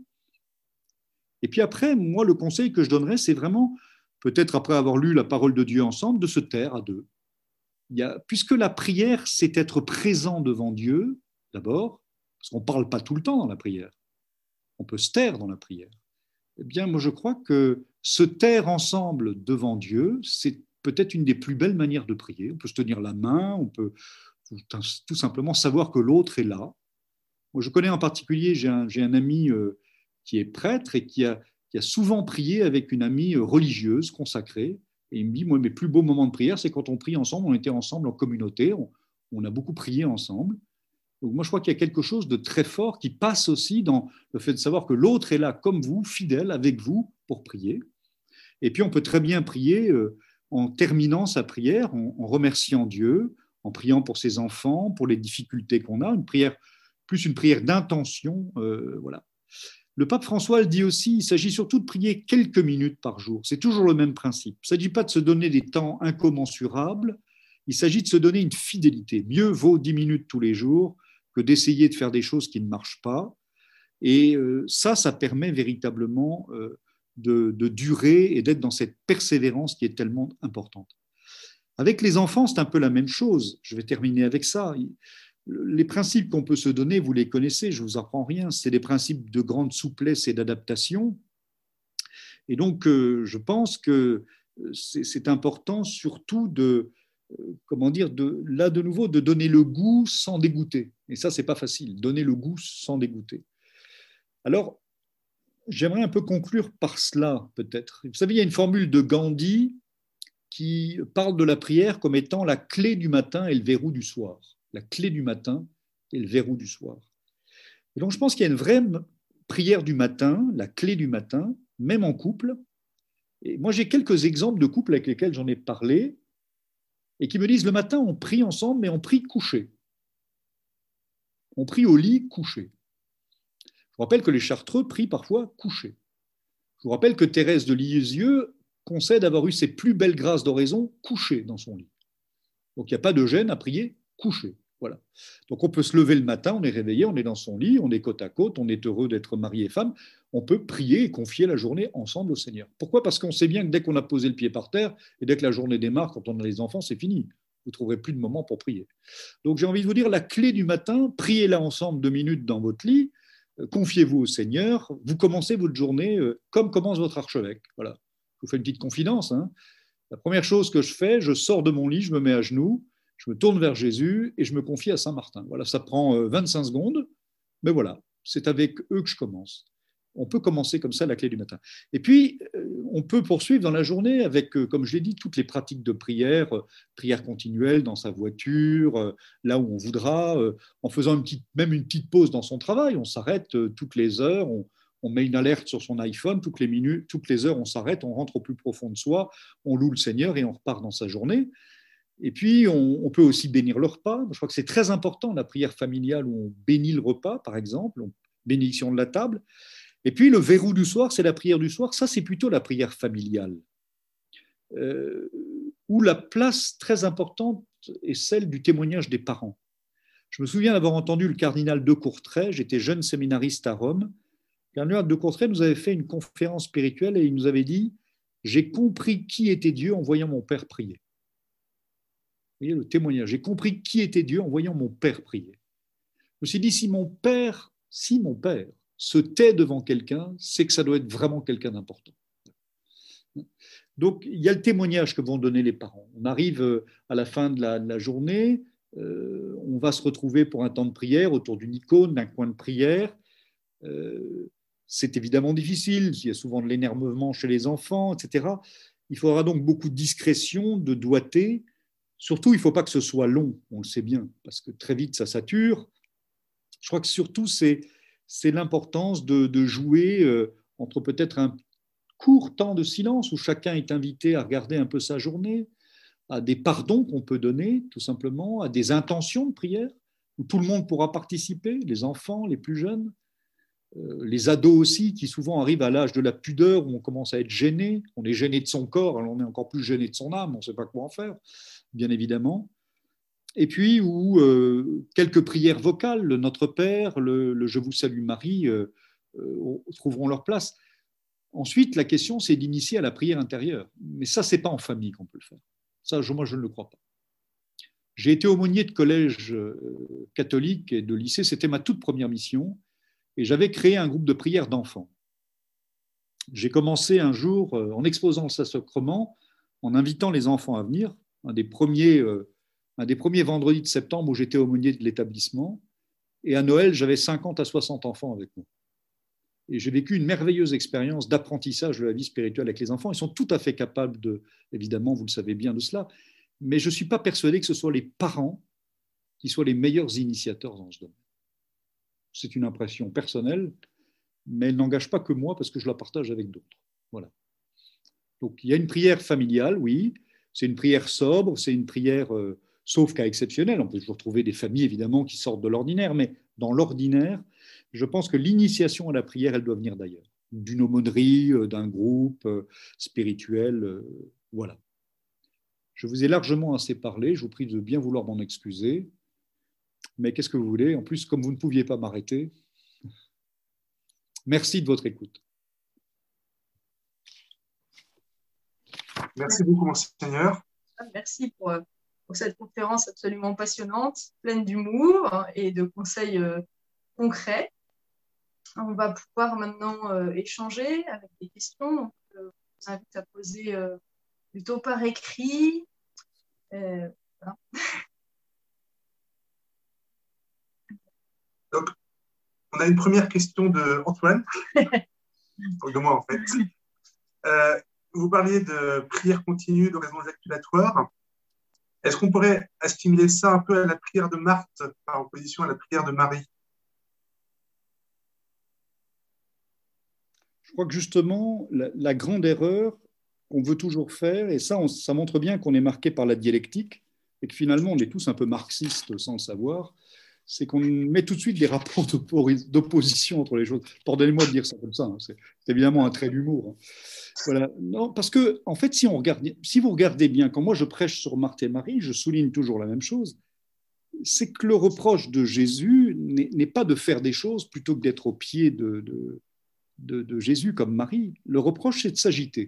Et puis après, moi, le conseil que je donnerais, c'est vraiment, peut-être après avoir lu la parole de Dieu ensemble, de se taire à deux. Puisque la prière, c'est être présent devant Dieu, d'abord, parce qu'on ne parle pas tout le temps dans la prière. On peut se taire dans la prière. Eh bien, moi, je crois que se taire ensemble devant Dieu, c'est peut-être une des plus belles manières de prier. On peut se tenir la main, on peut tout simplement savoir que l'autre est là. Moi, je connais en particulier, j'ai un ami qui est prêtre et qui a souvent prié avec une amie religieuse, consacrée. Et il me dit, moi, mes plus beaux moments de prière, c'est quand on prie ensemble, on était ensemble en communauté, on a beaucoup prié ensemble. Donc moi, je crois qu'il y a quelque chose de très fort qui passe aussi dans le fait de savoir que l'autre est là comme vous, fidèle avec vous pour prier. Et puis, on peut très bien prier en terminant sa prière, en remerciant Dieu, en priant pour ses enfants, pour les difficultés qu'on a, plus une prière d'intention. Voilà. Le pape François le dit aussi, il s'agit surtout de prier quelques minutes par jour. C'est toujours le même principe. Il ne s'agit pas de se donner des temps incommensurables, il s'agit de se donner une fidélité. Mieux vaut 10 minutes tous les jours que d'essayer de faire des choses qui ne marchent pas. Et ça permet véritablement de durer et d'être dans cette persévérance qui est tellement importante. Avec les enfants, c'est un peu la même chose. Je vais terminer avec ça. Les principes qu'on peut se donner, vous les connaissez, je ne vous apprends rien. C'est des principes de grande souplesse et d'adaptation. Et donc, je pense que c'est important surtout là de nouveau, de donner le goût sans dégoûter. Et ça, c'est pas facile, donner le goût sans dégoûter. Alors, j'aimerais un peu conclure par cela, peut-être. Vous savez, il y a une formule de Gandhi qui parle de la prière comme étant la clé du matin et le verrou du soir. La clé du matin et le verrou du soir. Et donc, je pense qu'il y a une vraie prière du matin, la clé du matin, même en couple. Et moi, j'ai quelques exemples de couples avec lesquels j'en ai parlé et qui me disent, le matin, on prie ensemble, mais on prie couché. On prie au lit couché. Je vous rappelle que les Chartreux prient parfois couchés. Je vous rappelle que Thérèse de Lisieux concède avoir eu ses plus belles grâces d'oraison couchée dans son lit. Donc, il n'y a pas de gêne à prier couché. Voilà. Donc, on peut se lever le matin, on est réveillé, on est dans son lit, on est côte à côte, on est heureux d'être mari et femme. On peut prier et confier la journée ensemble au Seigneur. Pourquoi ? Parce qu'on sait bien que dès qu'on a posé le pied par terre et dès que la journée démarre, quand on a les enfants, c'est fini. Vous ne trouverez plus de moment pour prier. Donc, j'ai envie de vous dire, la clé du matin, priez-la ensemble 2 minutes dans votre lit, confiez-vous au Seigneur, vous commencez votre journée comme commence votre archevêque. Voilà. Je vous fais une petite confidence. La première chose que je fais, je sors de mon lit, je me mets à genoux, je me tourne vers Jésus et je me confie à Saint Martin. Voilà, ça prend 25 secondes, mais voilà, c'est avec eux que je commence. On peut commencer comme ça la clé du matin. Et puis, on peut poursuivre dans la journée avec, comme je l'ai dit, toutes les pratiques de prière, prière continuelle dans sa voiture, là où on voudra, en faisant même une petite pause dans son travail. On s'arrête toutes les heures, on met une alerte sur son iPhone, toutes les minutes, toutes les heures, on s'arrête, on rentre au plus profond de soi, on loue le Seigneur et on repart dans sa journée. Et puis, on peut aussi bénir le repas. Je crois que c'est très important, la prière familiale où on bénit le repas, par exemple, bénédiction de la table. Et puis, le verrou du soir, c'est la prière du soir. Ça, c'est plutôt la prière familiale, où la place très importante est celle du témoignage des parents. Je me souviens d'avoir entendu le cardinal de Courtrai, j'étais jeune séminariste à Rome. Le cardinal de Courtrai nous avait fait une conférence spirituelle et il nous avait dit « J'ai compris qui était Dieu en voyant mon père prier ». Vous voyez le témoignage. J'ai compris qui était Dieu en voyant mon père prier. Je me suis dit, si mon père se tait devant quelqu'un, c'est que ça doit être vraiment quelqu'un d'important. Donc, il y a le témoignage que vont donner les parents. On arrive à la fin de la journée, on va se retrouver pour un temps de prière autour d'une icône, d'un coin de prière. C'est évidemment difficile, il y a souvent de l'énervement chez les enfants, etc. Il faudra donc beaucoup de discrétion, de doigté. Surtout, il ne faut pas que ce soit long, on le sait bien, parce que très vite, ça sature. Je crois que surtout, c'est l'importance de jouer entre peut-être un courts temps de silence où chacun est invité à regarder un peu sa journée, à des pardons qu'on peut donner, tout simplement, à des intentions de prière, où tout le monde pourra participer, les enfants, les plus jeunes, les ados aussi, qui souvent arrivent à l'âge de la pudeur, où on commence à être gêné, on est gêné de son corps, alors on est encore plus gêné de son âme, on ne sait pas quoi en faire, bien évidemment. Et puis, où quelques prières vocales, le Notre Père, le Je vous salue Marie, trouveront leur place. Ensuite, la question, c'est d'initier à la prière intérieure. Mais ça, ce n'est pas en famille qu'on peut le faire. Ça, moi, je ne le crois pas. J'ai été aumônier de collège catholique et de lycée. C'était ma toute première mission. Et j'avais créé un groupe de prière d'enfants. J'ai commencé un jour en exposant le Saint-Sacrement, en invitant les enfants à venir. Un des premiers vendredis de septembre où j'étais aumônier de l'établissement. Et à Noël, j'avais 50 à 60 enfants avec moi. Et j'ai vécu une merveilleuse expérience d'apprentissage de la vie spirituelle avec les enfants. Ils sont tout à fait capables de, évidemment, vous le savez bien de cela, mais je ne suis pas persuadé que ce soit les parents qui soient les meilleurs initiateurs dans ce domaine. C'est une impression personnelle, mais elle n'engage pas que moi parce que je la partage avec d'autres. Voilà. Donc il y a une prière familiale, oui, c'est une prière sobre, c'est une prière, sauf cas exceptionnel, on peut toujours trouver des familles évidemment qui sortent de l'ordinaire, mais dans l'ordinaire, je pense que l'initiation à la prière, elle doit venir d'ailleurs, d'une aumônerie, d'un groupe spirituel, voilà. Je vous ai largement assez parlé, je vous prie de bien vouloir m'en excuser, mais qu'est-ce que vous voulez? En plus, comme vous ne pouviez pas m'arrêter, merci de votre écoute. Merci beaucoup, Monseigneur. Merci pour cette conférence absolument passionnante, pleine d'humour et de conseils concrets. On va pouvoir maintenant échanger avec des questions. Donc, je vous invite à poser plutôt par écrit. Voilà. Donc, on a une première question de Antoine, de moi en fait. Vous parliez de prière continue, d'oraison éjaculatoire. Est-ce qu'on pourrait assimiler ça un peu à la prière de Marthe par opposition à la prière de Marie? Je crois que justement, la grande erreur qu'on veut toujours faire, et ça montre bien qu'on est marqué par la dialectique, et que finalement on est tous un peu marxistes sans le savoir, c'est qu'on met tout de suite des rapports d'opposition entre les choses. Pardonnez-moi de dire ça comme ça, hein, c'est évidemment un trait d'humour. Hein. Voilà. Non, parce que, en fait, si vous regardez bien, quand moi je prêche sur Marthe et Marie, je souligne toujours la même chose, c'est que le reproche de Jésus n'est pas de faire des choses plutôt que d'être au pied de Jésus comme Marie. Le reproche, c'est de s'agiter.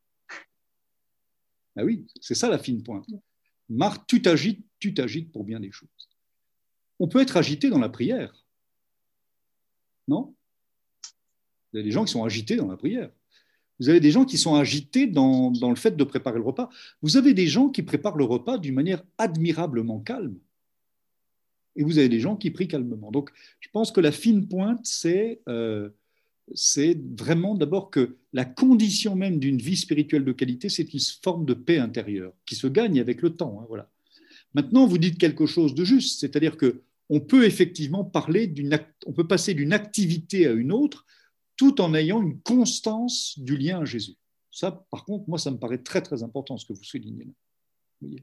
Ah oui, c'est ça la fine pointe. Marthe, tu t'agites pour bien des choses. On peut être agité dans la prière. Non? Il y a des gens qui sont agités dans la prière. Vous avez des gens qui sont agités dans le fait de préparer le repas. Vous avez des gens qui préparent le repas d'une manière admirablement calme. Et vous avez des gens qui prient calmement. Donc, je pense que la fine pointe, c'est vraiment d'abord que la condition même d'une vie spirituelle de qualité, c'est une forme de paix intérieure qui se gagne avec le temps. Hein, voilà. Maintenant, vous dites quelque chose de juste, c'est-à-dire qu'on peut effectivement on peut passer d'une activité à une autre tout en ayant une constance du lien à Jésus. Ça, par contre, moi, ça me paraît très, très important ce que vous soulignez là. Vous voyez.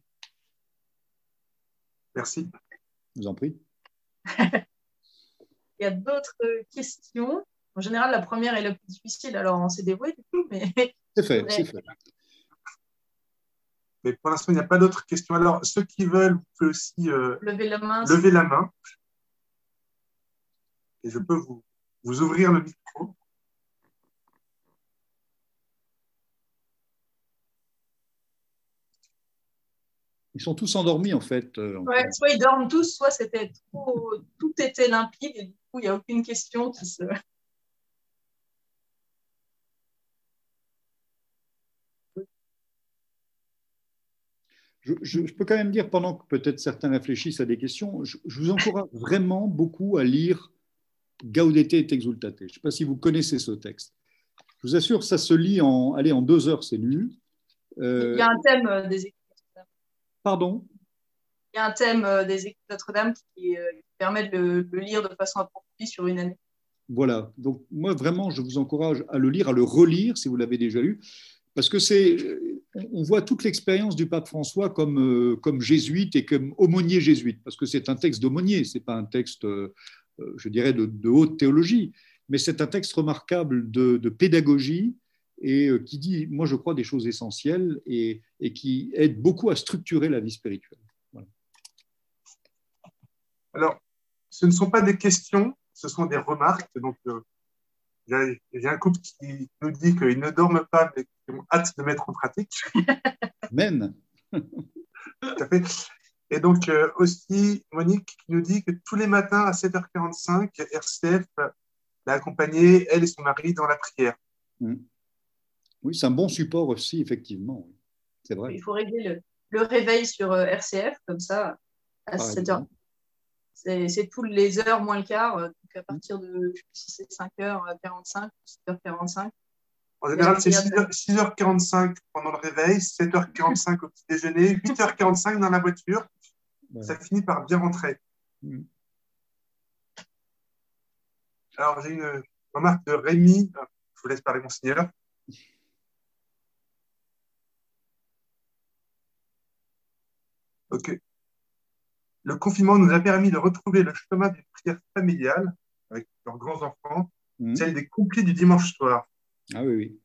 Merci. Je vous en prie. Il y a d'autres questions. En général, la première est la plus difficile, alors on s'est débrouillé du coup, mais... C'est fait. Mais pour l'instant, il n'y a pas d'autres questions. Alors, ceux qui veulent, vous pouvez aussi lever la main. Et je peux vous ouvrir le micro. Ils sont tous endormis, en fait. Ouais, soit ils dorment tous, soit tout était limpide et du coup, il n'y a aucune question qui se... Je peux quand même dire, pendant que peut-être certains réfléchissent à des questions, je vous encourage vraiment beaucoup à lire Gaudete et Exultate. Je ne sais pas si vous connaissez ce texte. Je vous assure, ça se lit en 2 heures, c'est lu. Il y a un thème des écrits Notre-Dame. Pardon? Il y a un thème des écrits Notre-Dame qui permet de le lire de façon approfondie sur une année. Voilà. Donc, moi, vraiment, je vous encourage à le lire, à le relire si vous l'avez déjà lu, parce que on voit toute l'expérience du pape François comme jésuite et comme aumônier jésuite, parce que c'est un texte d'aumônier, c'est pas un texte, je dirais, de haute théologie, mais c'est un texte remarquable de pédagogie et qui dit, moi, je crois, des choses essentielles et qui aide beaucoup à structurer la vie spirituelle. Voilà. Alors, ce ne sont pas des questions, ce sont des remarques. Donc, j'ai un couple qui nous dit qu'ils ne dorment pas, mais qui ont hâte de mettre en pratique. Amen. Tout à fait. Et donc, aussi, Monique qui nous dit que tous les matins à 7h45, RCF l'a accompagnée, elle et son mari, dans la prière. Oui, c'est un bon support aussi, effectivement. C'est vrai. Il faut régler le réveil sur RCF, comme ça, à 7h. C'est tous les heures moins le quart, donc à partir de, je sais pas si c'est 5h45, 7h45. En général, c'est 6h45 pendant le réveil, 7h45 au petit déjeuner, 8h45 dans la voiture. Ouais. Ça finit par bien rentrer. Alors, j'ai une remarque de Rémi. Je vous laisse parler, monseigneur. Ok. Le confinement nous a permis de retrouver le chemin des prières familiales avec leurs grands-enfants, celle des couplets du dimanche soir. Ah oui, oui.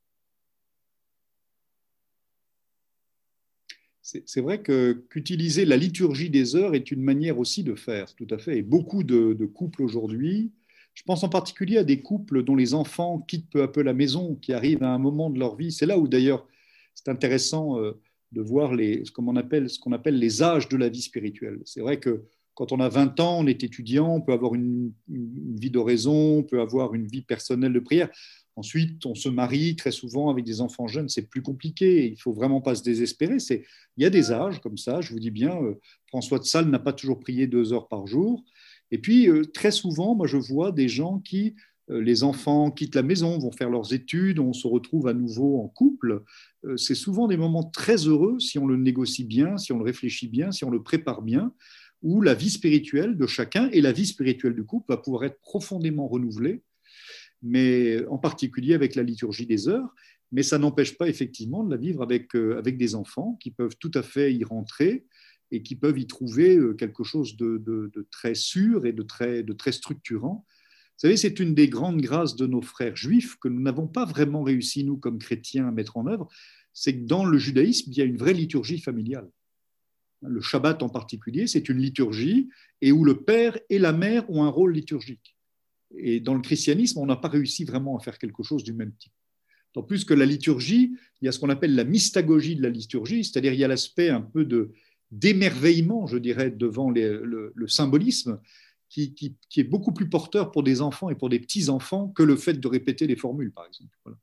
C'est vrai qu'utiliser la liturgie des heures est une manière aussi de faire, tout à fait. Et beaucoup de couples aujourd'hui, je pense en particulier à des couples dont les enfants quittent peu à peu la maison, qui arrivent à un moment de leur vie. C'est là où d'ailleurs c'est intéressant de voir ce qu'on appelle les âges de la vie spirituelle. C'est vrai que quand on a 20 ans, on est étudiant, on peut avoir une vie d'oraison, on peut avoir une vie personnelle de prière. Ensuite, on se marie très souvent avec des enfants jeunes, c'est plus compliqué. Il ne faut vraiment pas se désespérer. Il y a des âges comme ça, je vous dis bien, François de Sales n'a pas toujours prié 2 heures par jour. Et puis, très souvent, moi, je vois des gens qui, les enfants quittent la maison, vont faire leurs études, on se retrouve à nouveau en couple. C'est souvent des moments très heureux si on le négocie bien, si on le réfléchit bien, si on le prépare bien, où la vie spirituelle de chacun et la vie spirituelle du couple va pouvoir être profondément renouvelée, mais en particulier avec la liturgie des heures. Mais ça n'empêche pas effectivement de la vivre avec des enfants qui peuvent tout à fait y rentrer et qui peuvent y trouver quelque chose de très sûr et de très structurant. Vous savez, c'est une des grandes grâces de nos frères juifs que nous n'avons pas vraiment réussi, nous, comme chrétiens, à mettre en œuvre, c'est que dans le judaïsme, il y a une vraie liturgie familiale. Le Shabbat en particulier, c'est une liturgie et où le père et la mère ont un rôle liturgique. Et dans le christianisme, on n'a pas réussi vraiment à faire quelque chose du même type. D'autant plus que la liturgie, il y a ce qu'on appelle la mystagogie de la liturgie, c'est-à-dire il y a l'aspect un peu d'émerveillement, je dirais, devant le symbolisme, qui est beaucoup plus porteur pour des enfants et pour des petits-enfants que le fait de répéter les formules, par exemple. Voilà.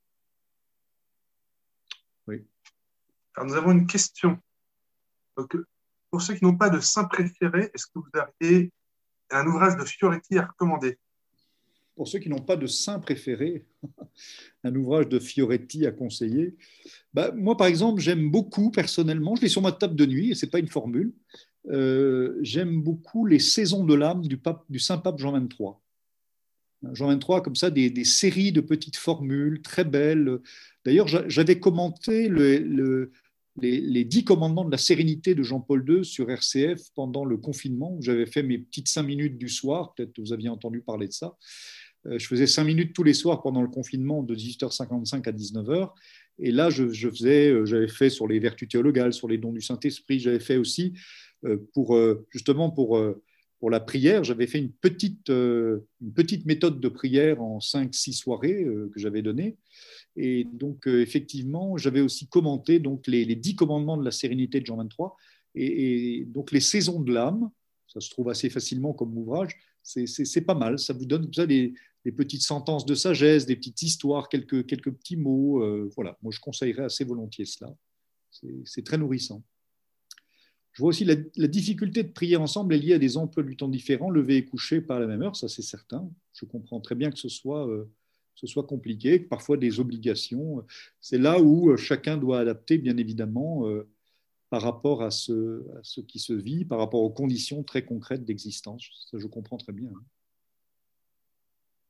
Oui. Alors, nous avons une question. Donc, pour ceux qui n'ont pas de saint préféré, est-ce que vous auriez un ouvrage de Fioretti à recommander? Pour ceux qui n'ont pas de saint préféré, un ouvrage de Fioretti à conseiller. Moi, par exemple, j'aime beaucoup, personnellement, je l'ai sur ma table de nuit, et ce n'est pas une formule, j'aime beaucoup les saisons de l'âme du Saint-Pape Jean XXIII. Jean XXIII, comme ça, des séries de petites formules très belles. D'ailleurs, j'avais commenté les 10 commandements de la sérénité de Jean-Paul II sur RCF pendant le confinement, où j'avais fait mes petites 5 minutes du soir, peut-être que vous aviez entendu parler de ça. Je faisais 5 minutes tous les soirs pendant le confinement de 18h55 à 19h. Et là, j'avais fait sur les vertus théologales, sur les dons du Saint-Esprit. J'avais fait aussi, justement pour la prière, j'avais fait une petite méthode de prière en 5-6 soirées que j'avais données. Et donc, effectivement, j'avais aussi commenté donc, les 10 commandements de la sérénité de Jean XXIII et donc les saisons de l'âme. Ça se trouve assez facilement comme ouvrage. C'est pas mal. Ça vous donne comme ça des petites sentences de sagesse, des petites histoires, quelques petits mots. Voilà, moi je conseillerais assez volontiers cela. C'est très nourrissant. Je vois aussi la difficulté de prier ensemble est liée à des emplois du temps différents, lever et coucher pas à la même heure, ça c'est certain. Je comprends très bien que ce soit compliqué, que parfois des obligations. C'est là où chacun doit adapter, bien évidemment, par rapport à ce qui se vit, par rapport aux conditions très concrètes d'existence. Ça, je comprends très bien.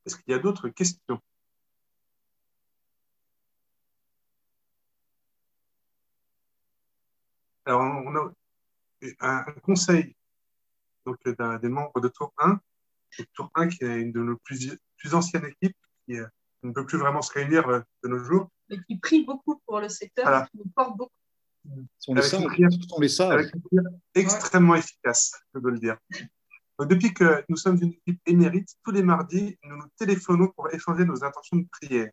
Est-ce qu'il y a d'autres questions? Alors, on a un conseil donc, des membres de Tour 1. Donc, Tour 1 qui est une de nos plus anciennes équipes, qui ne peut plus vraiment se réunir de nos jours. Et qui prie beaucoup pour le secteur, Voilà. qui nous porte beaucoup. Ce sont les sages. Avec une prière extrêmement efficace, je dois le dire. Donc, depuis que nous sommes une équipe émérite, tous les mardis, nous nous téléphonons pour échanger nos intentions de prière.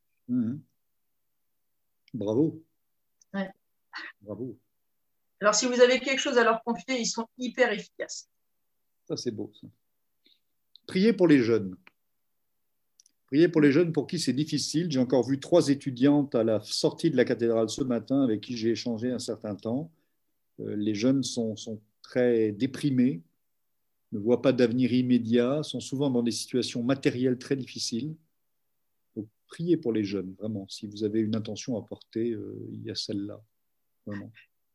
Bravo. Ouais. Bravo. Alors, si vous avez quelque chose à leur confier, ils sont hyper efficaces. Ça, c'est beau. Ça. Priez pour les jeunes. Priez pour les jeunes pour qui c'est difficile. J'ai encore vu 3 étudiantes à la sortie de la cathédrale ce matin avec qui j'ai échangé un certain temps. Les jeunes sont très déprimés, ne voient pas d'avenir immédiat, sont souvent dans des situations matérielles très difficiles. Donc, priez pour les jeunes, vraiment. Si vous avez une intention à porter, il y a celle-là, vraiment.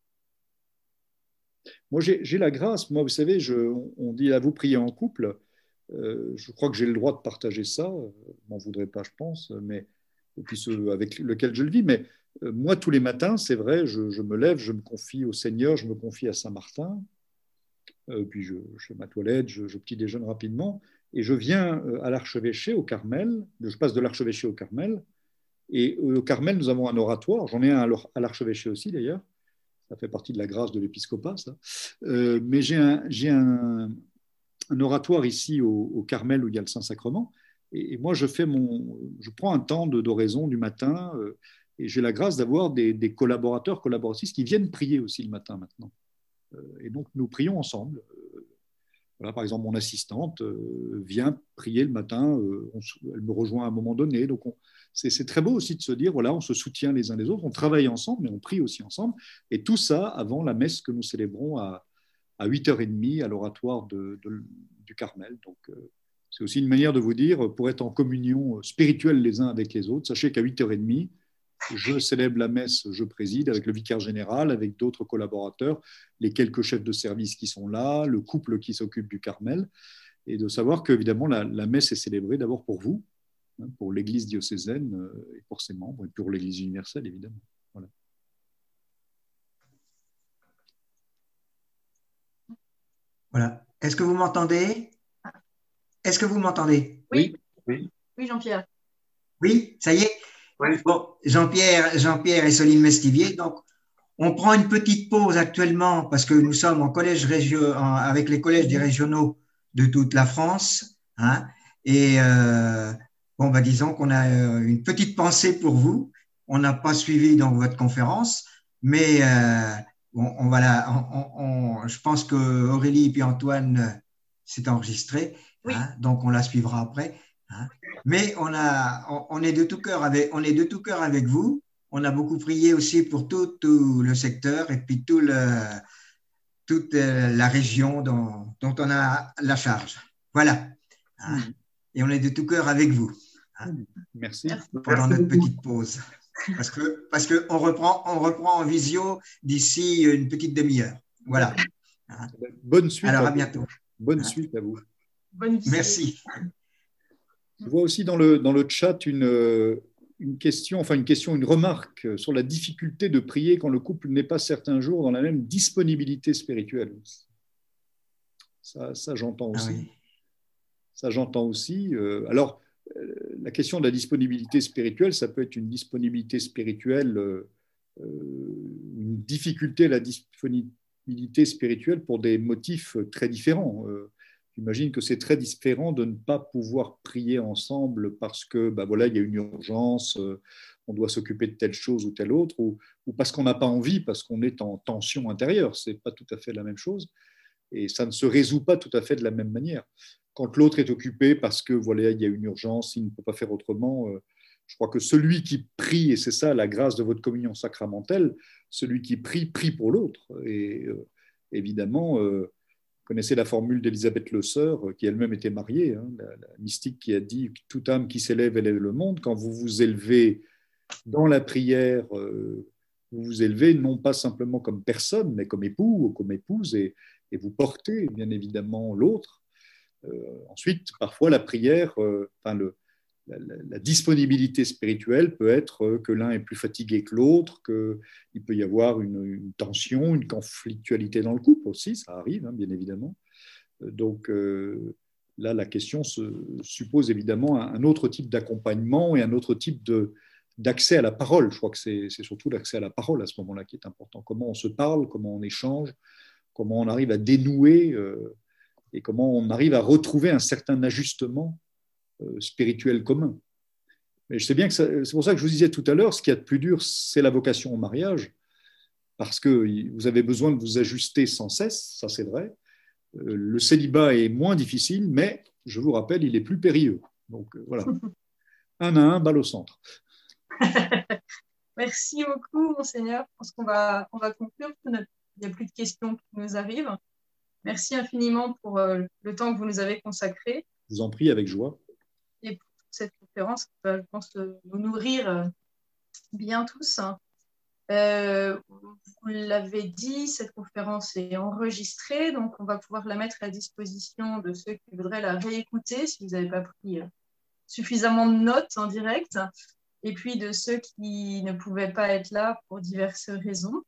Moi, j'ai la grâce. Moi, vous savez, on dit à vous prier en couple. Je crois que j'ai le droit de partager ça. M'en voudrais pas, je pense, mais et puis ceux avec lequel je le vis. Mais moi, tous les matins, c'est vrai, je me lève, je me confie au Seigneur, je me confie à Saint-Martin. Puis je fais ma toilette, je petit déjeune rapidement, et je viens à l'archevêché au Carmel. Je passe de l'archevêché au Carmel. Et au Carmel, nous avons un oratoire. J'en ai un à l'archevêché aussi, d'ailleurs. Ça fait partie de la grâce de l'épiscopat, ça. Mais j'ai un oratoire ici au Carmel où il y a le Saint-Sacrement. Et moi, je prends un temps d'oraison du matin et j'ai la grâce d'avoir des collaborateurs, collaboratrices qui viennent prier aussi le matin maintenant. Et donc, nous prions ensemble. Voilà, par exemple, mon assistante vient prier le matin. Elle me rejoint à un moment donné. Donc, c'est très beau aussi de se dire, voilà, on se soutient les uns les autres, on travaille ensemble, mais on prie aussi ensemble. Et tout ça avant la messe que nous célébrons à 8h30 à l'oratoire du Carmel. Donc, c'est aussi une manière de vous dire, pour être en communion spirituelle les uns avec les autres, sachez qu'à 8h30, je célèbre la messe, je préside avec le vicaire général, avec d'autres collaborateurs, les quelques chefs de service qui sont là, le couple qui s'occupe du Carmel, et de savoir qu'évidemment, la messe est célébrée d'abord pour vous, pour l'Église diocésaine et pour ses membres, et pour l'Église universelle, évidemment. Voilà. Voilà. Est-ce que vous m'entendez? Est-ce que vous m'entendez? Oui. Oui. Oui, Jean-Pierre. Oui, ça y est? Oui. Bon, Jean-Pierre et Soline Mestivier. Donc, on prend une petite pause actuellement parce que nous sommes avec les collèges des régionaux de toute la France. Hein, et bon, bah, disons qu'on a une petite pensée pour vous. On n'a pas suivi donc votre conférence, mais je pense que Aurélie et puis Antoine s'est enregistré. Oui. Hein, donc, on la suivra après. Hein. Mais on est de tout cœur avec vous. On a beaucoup prié aussi pour tout le secteur et puis toute la région dont on a la charge. Voilà. Hein. Et on est de tout cœur avec vous. Hein. Merci. Pendant notre petite pause. Parce que on reprend en visio d'ici une petite demi-heure. Voilà. Hein. Bonne suite. Alors, à bientôt. Bonne suite à vous. Bonne visite. Merci. Je vois aussi dans le chat une question, une remarque sur la difficulté de prier quand le couple n'est pas certains jours dans la même disponibilité spirituelle. Ça j'entends aussi. Ah oui. Ça, j'entends aussi. Alors, la question de la disponibilité spirituelle, ça peut être une disponibilité spirituelle, une difficulté à la disponibilité spirituelle pour des motifs très différents. J'imagine que c'est très différent de ne pas pouvoir prier ensemble parce que voilà, il y a une urgence, on doit s'occuper de telle chose ou telle autre, ou parce qu'on n'a pas envie, parce qu'on est en tension intérieure. Ce n'est pas tout à fait la même chose. Et ça ne se résout pas tout à fait de la même manière. Quand l'autre est occupé parce que voilà, il y a une urgence, il ne peut pas faire autrement, je crois que celui qui prie, et c'est ça la grâce de votre communion sacramentelle, celui qui prie pour l'autre. Et évidemment, vous connaissez la formule d'Élisabeth Le Sœur, qui elle-même était mariée, hein, la mystique qui a dit « toute âme qui s'élève, élève le monde ». Quand vous vous élevez dans la prière, vous vous élevez non pas simplement comme personne, mais comme époux ou comme épouse, et vous portez bien évidemment l'autre. Ensuite, parfois la prière, la disponibilité spirituelle peut être que l'un est plus fatigué que l'autre, qu'il peut y avoir une tension, une conflictualité dans le couple aussi, ça arrive, hein, bien évidemment. Donc là, la question suppose évidemment un autre type d'accompagnement et un autre type d'accès à la parole. Je crois que c'est surtout l'accès à la parole à ce moment-là qui est important. Comment on se parle, comment on échange, comment on arrive à dénouer et comment on arrive à retrouver un certain ajustement spirituel commun. Mais je sais bien que c'est pour ça que je vous disais tout à l'heure, ce qu'il y a de plus dur, c'est la vocation au mariage, parce que vous avez besoin de vous ajuster sans cesse, ça c'est vrai. Le célibat est moins difficile, mais je vous rappelle, il est plus périlleux. Donc voilà, un à un, balle au centre. Merci beaucoup, Monseigneur. Je pense qu'on va conclure. Il n'y a plus de questions qui nous arrivent. Merci infiniment pour le temps que vous nous avez consacré. Je vous en prie, avec joie. Et pour cette conférence qui va, je pense, nous nourrir bien tous. Vous l'avez dit, cette conférence est enregistrée, donc on va pouvoir la mettre à disposition de ceux qui voudraient la réécouter si vous n'avez pas pris suffisamment de notes en direct, et puis de ceux qui ne pouvaient pas être là pour diverses raisons.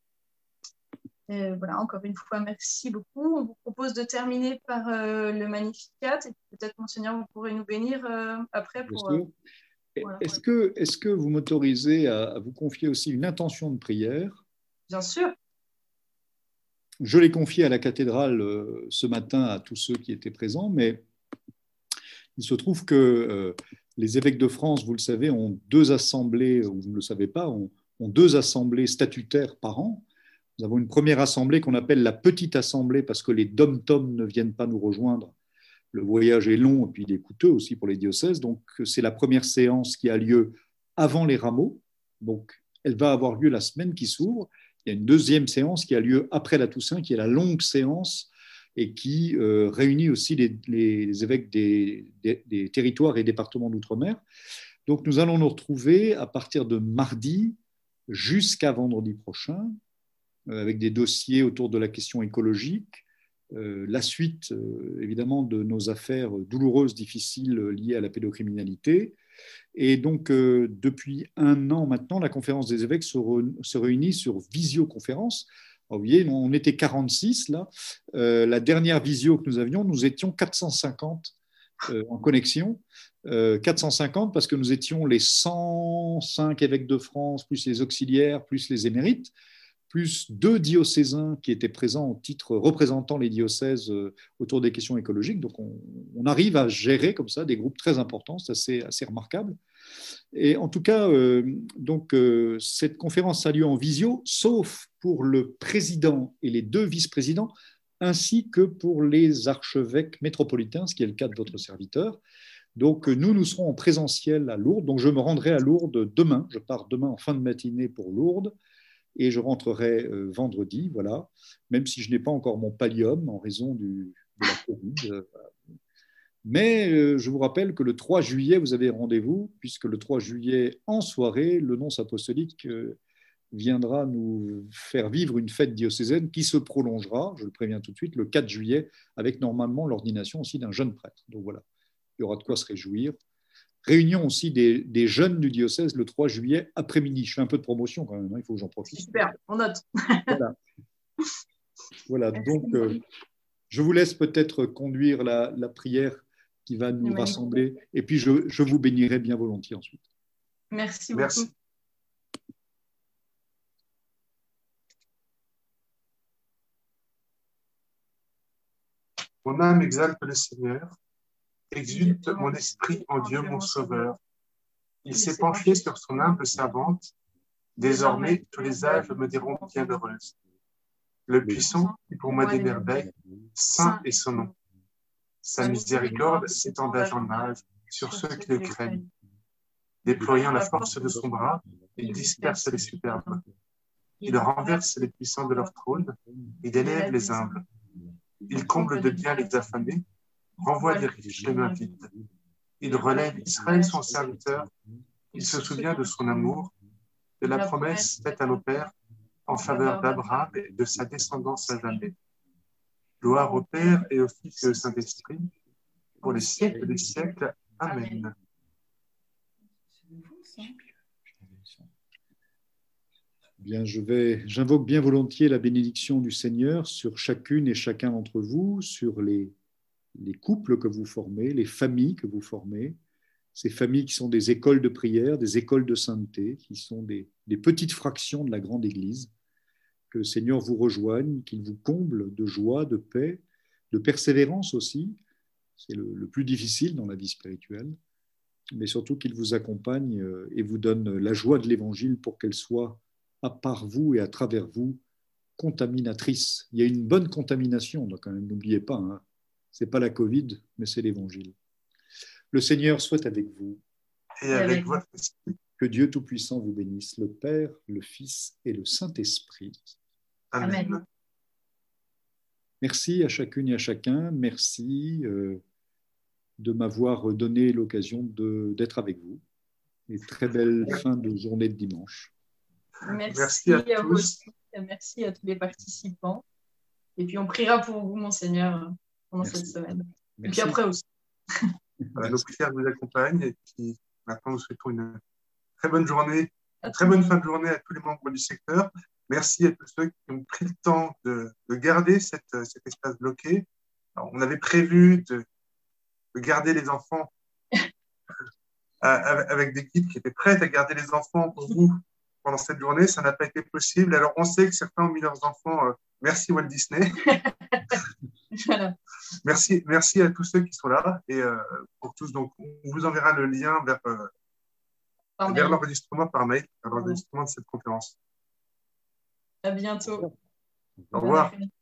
Voilà, encore une fois, merci beaucoup. On vous propose de terminer par le Magnificat, et peut-être, Monseigneur, vous pourrez nous bénir après pour... Voilà. Est-ce que vous m'autorisez à vous confier aussi une intention de prière? Bien sûr. Je l'ai confiée à la cathédrale ce matin à tous ceux qui étaient présents, mais il se trouve que les évêques de France, vous le savez, ont deux assemblées, ou vous ne le savez pas, ont deux assemblées statutaires par an. Nous avons une première assemblée qu'on appelle la petite assemblée parce que les dom-toms ne viennent pas nous rejoindre. Le voyage est long et puis il est coûteux aussi pour les diocèses. Donc, c'est la première séance qui a lieu avant les rameaux. Donc, elle va avoir lieu la semaine qui s'ouvre. Il y a une deuxième séance qui a lieu après la Toussaint, qui est la longue séance et qui réunit aussi les évêques des territoires et départements d'outre-mer. Donc, nous allons nous retrouver à partir de mardi jusqu'à vendredi prochain avec des dossiers autour de la question écologique. La suite, évidemment, de nos affaires douloureuses, difficiles liées à la pédocriminalité. Et donc, depuis un an maintenant, la conférence des évêques se réunit sur visioconférence. Alors, vous voyez, on était 46 là. La dernière visio que nous avions, nous étions 450 en connexion. 450 parce que nous étions les 105 évêques de France, plus les auxiliaires, plus les émérites, plus 2 diocésains qui étaient présents au titre représentant les diocèses autour des questions écologiques. Donc, on arrive à gérer comme ça des groupes très importants, c'est assez remarquable. Et en tout cas, cette conférence a lieu en visio, sauf pour le président et les 2 vice-présidents, ainsi que pour les archevêques métropolitains, ce qui est le cas de votre serviteur. Donc, nous serons en présentiel à Lourdes. Donc, je me rendrai à Lourdes demain. Je pars demain en fin de matinée pour Lourdes. Et je rentrerai vendredi, voilà, même si je n'ai pas encore mon pallium en raison de la Covid. Mais je vous rappelle que le 3 juillet, vous avez rendez-vous, puisque le 3 juillet, en soirée, le nonce apostolique viendra nous faire vivre une fête diocésaine qui se prolongera, je le préviens tout de suite, le 4 juillet, avec normalement l'ordination aussi d'un jeune prêtre. Donc voilà, il y aura de quoi se réjouir. Réunion aussi des jeunes du diocèse le 3 juillet après-midi. Je fais un peu de promotion quand même, hein, il faut que j'en profite. Super, on note. Voilà, donc je vous laisse peut-être conduire la prière qui va nous rassembler et puis je vous bénirai bien volontiers ensuite. Merci beaucoup. Mon âme exalte le Seigneur. Exulte mon esprit en Dieu mon Sauveur. Il s'est penché sur son humble servante. Désormais, tous les âges me diront bienheureuse. Le puissant fit pour moi des merveilles, saint est son nom. Sa miséricorde s'étend d'âge en âge sur ceux qui le craignent. Déployant la force de son bras, il disperse les superbes. Il renverse les puissants de leur trône, il élève les humbles. Il comble de bien les affamés, renvoie les riches les mains vides. Il relève Israël son serviteur, il se souvient de son amour, de la promesse faite à nos pères en faveur d'Abraham et de sa descendance à jamais. Gloire au Père et au Fils et au Saint-Esprit, pour les siècles des siècles. Amen. Bien, j'invoque bien volontiers la bénédiction du Seigneur sur chacune et chacun d'entre vous, sur les couples que vous formez, les familles que vous formez, ces familles qui sont des écoles de prière, des écoles de sainteté, qui sont des petites fractions de la grande Église. Que le Seigneur vous rejoigne, qu'il vous comble de joie, de paix, de persévérance aussi. C'est le plus difficile dans la vie spirituelle, mais surtout qu'il vous accompagne et vous donne la joie de l'Évangile pour qu'elle soit à part vous et à travers vous, contaminatrice. Il y a une bonne contamination, donc quand même, n'oubliez pas, hein. Ce n'est pas la Covid, mais c'est l'Évangile. Le Seigneur soit avec vous. Et avec votre esprit. Que Dieu Tout-Puissant vous bénisse, le Père, le Fils et le Saint-Esprit. Amen. Merci à chacune et à chacun. Merci de m'avoir donné l'occasion d'être avec vous. Et très belle fin de journée de dimanche. Merci à tous. Merci à tous les participants. Et puis on priera pour vous, Monseigneur, pendant cette semaine. Merci. Et puis après aussi. Voilà, nos prières vous accompagnent. Et puis maintenant, nous souhaitons une très bonne journée, une très bonne fin de journée à tous les membres du secteur. Merci à tous ceux qui ont pris le temps de garder cet espace bloqué. Alors, on avait prévu de garder les enfants avec des guides qui étaient prêts à garder les enfants pour vous pendant cette journée. Ça n'a pas été possible. Alors, on sait que certains ont mis leurs enfants. Merci Walt Disney. Voilà. Merci à tous ceux qui sont là. Et pour tous, donc, on vous enverra le lien vers l'enregistrement par mail, vers l'enregistrement de cette conférence. À bientôt. Au revoir.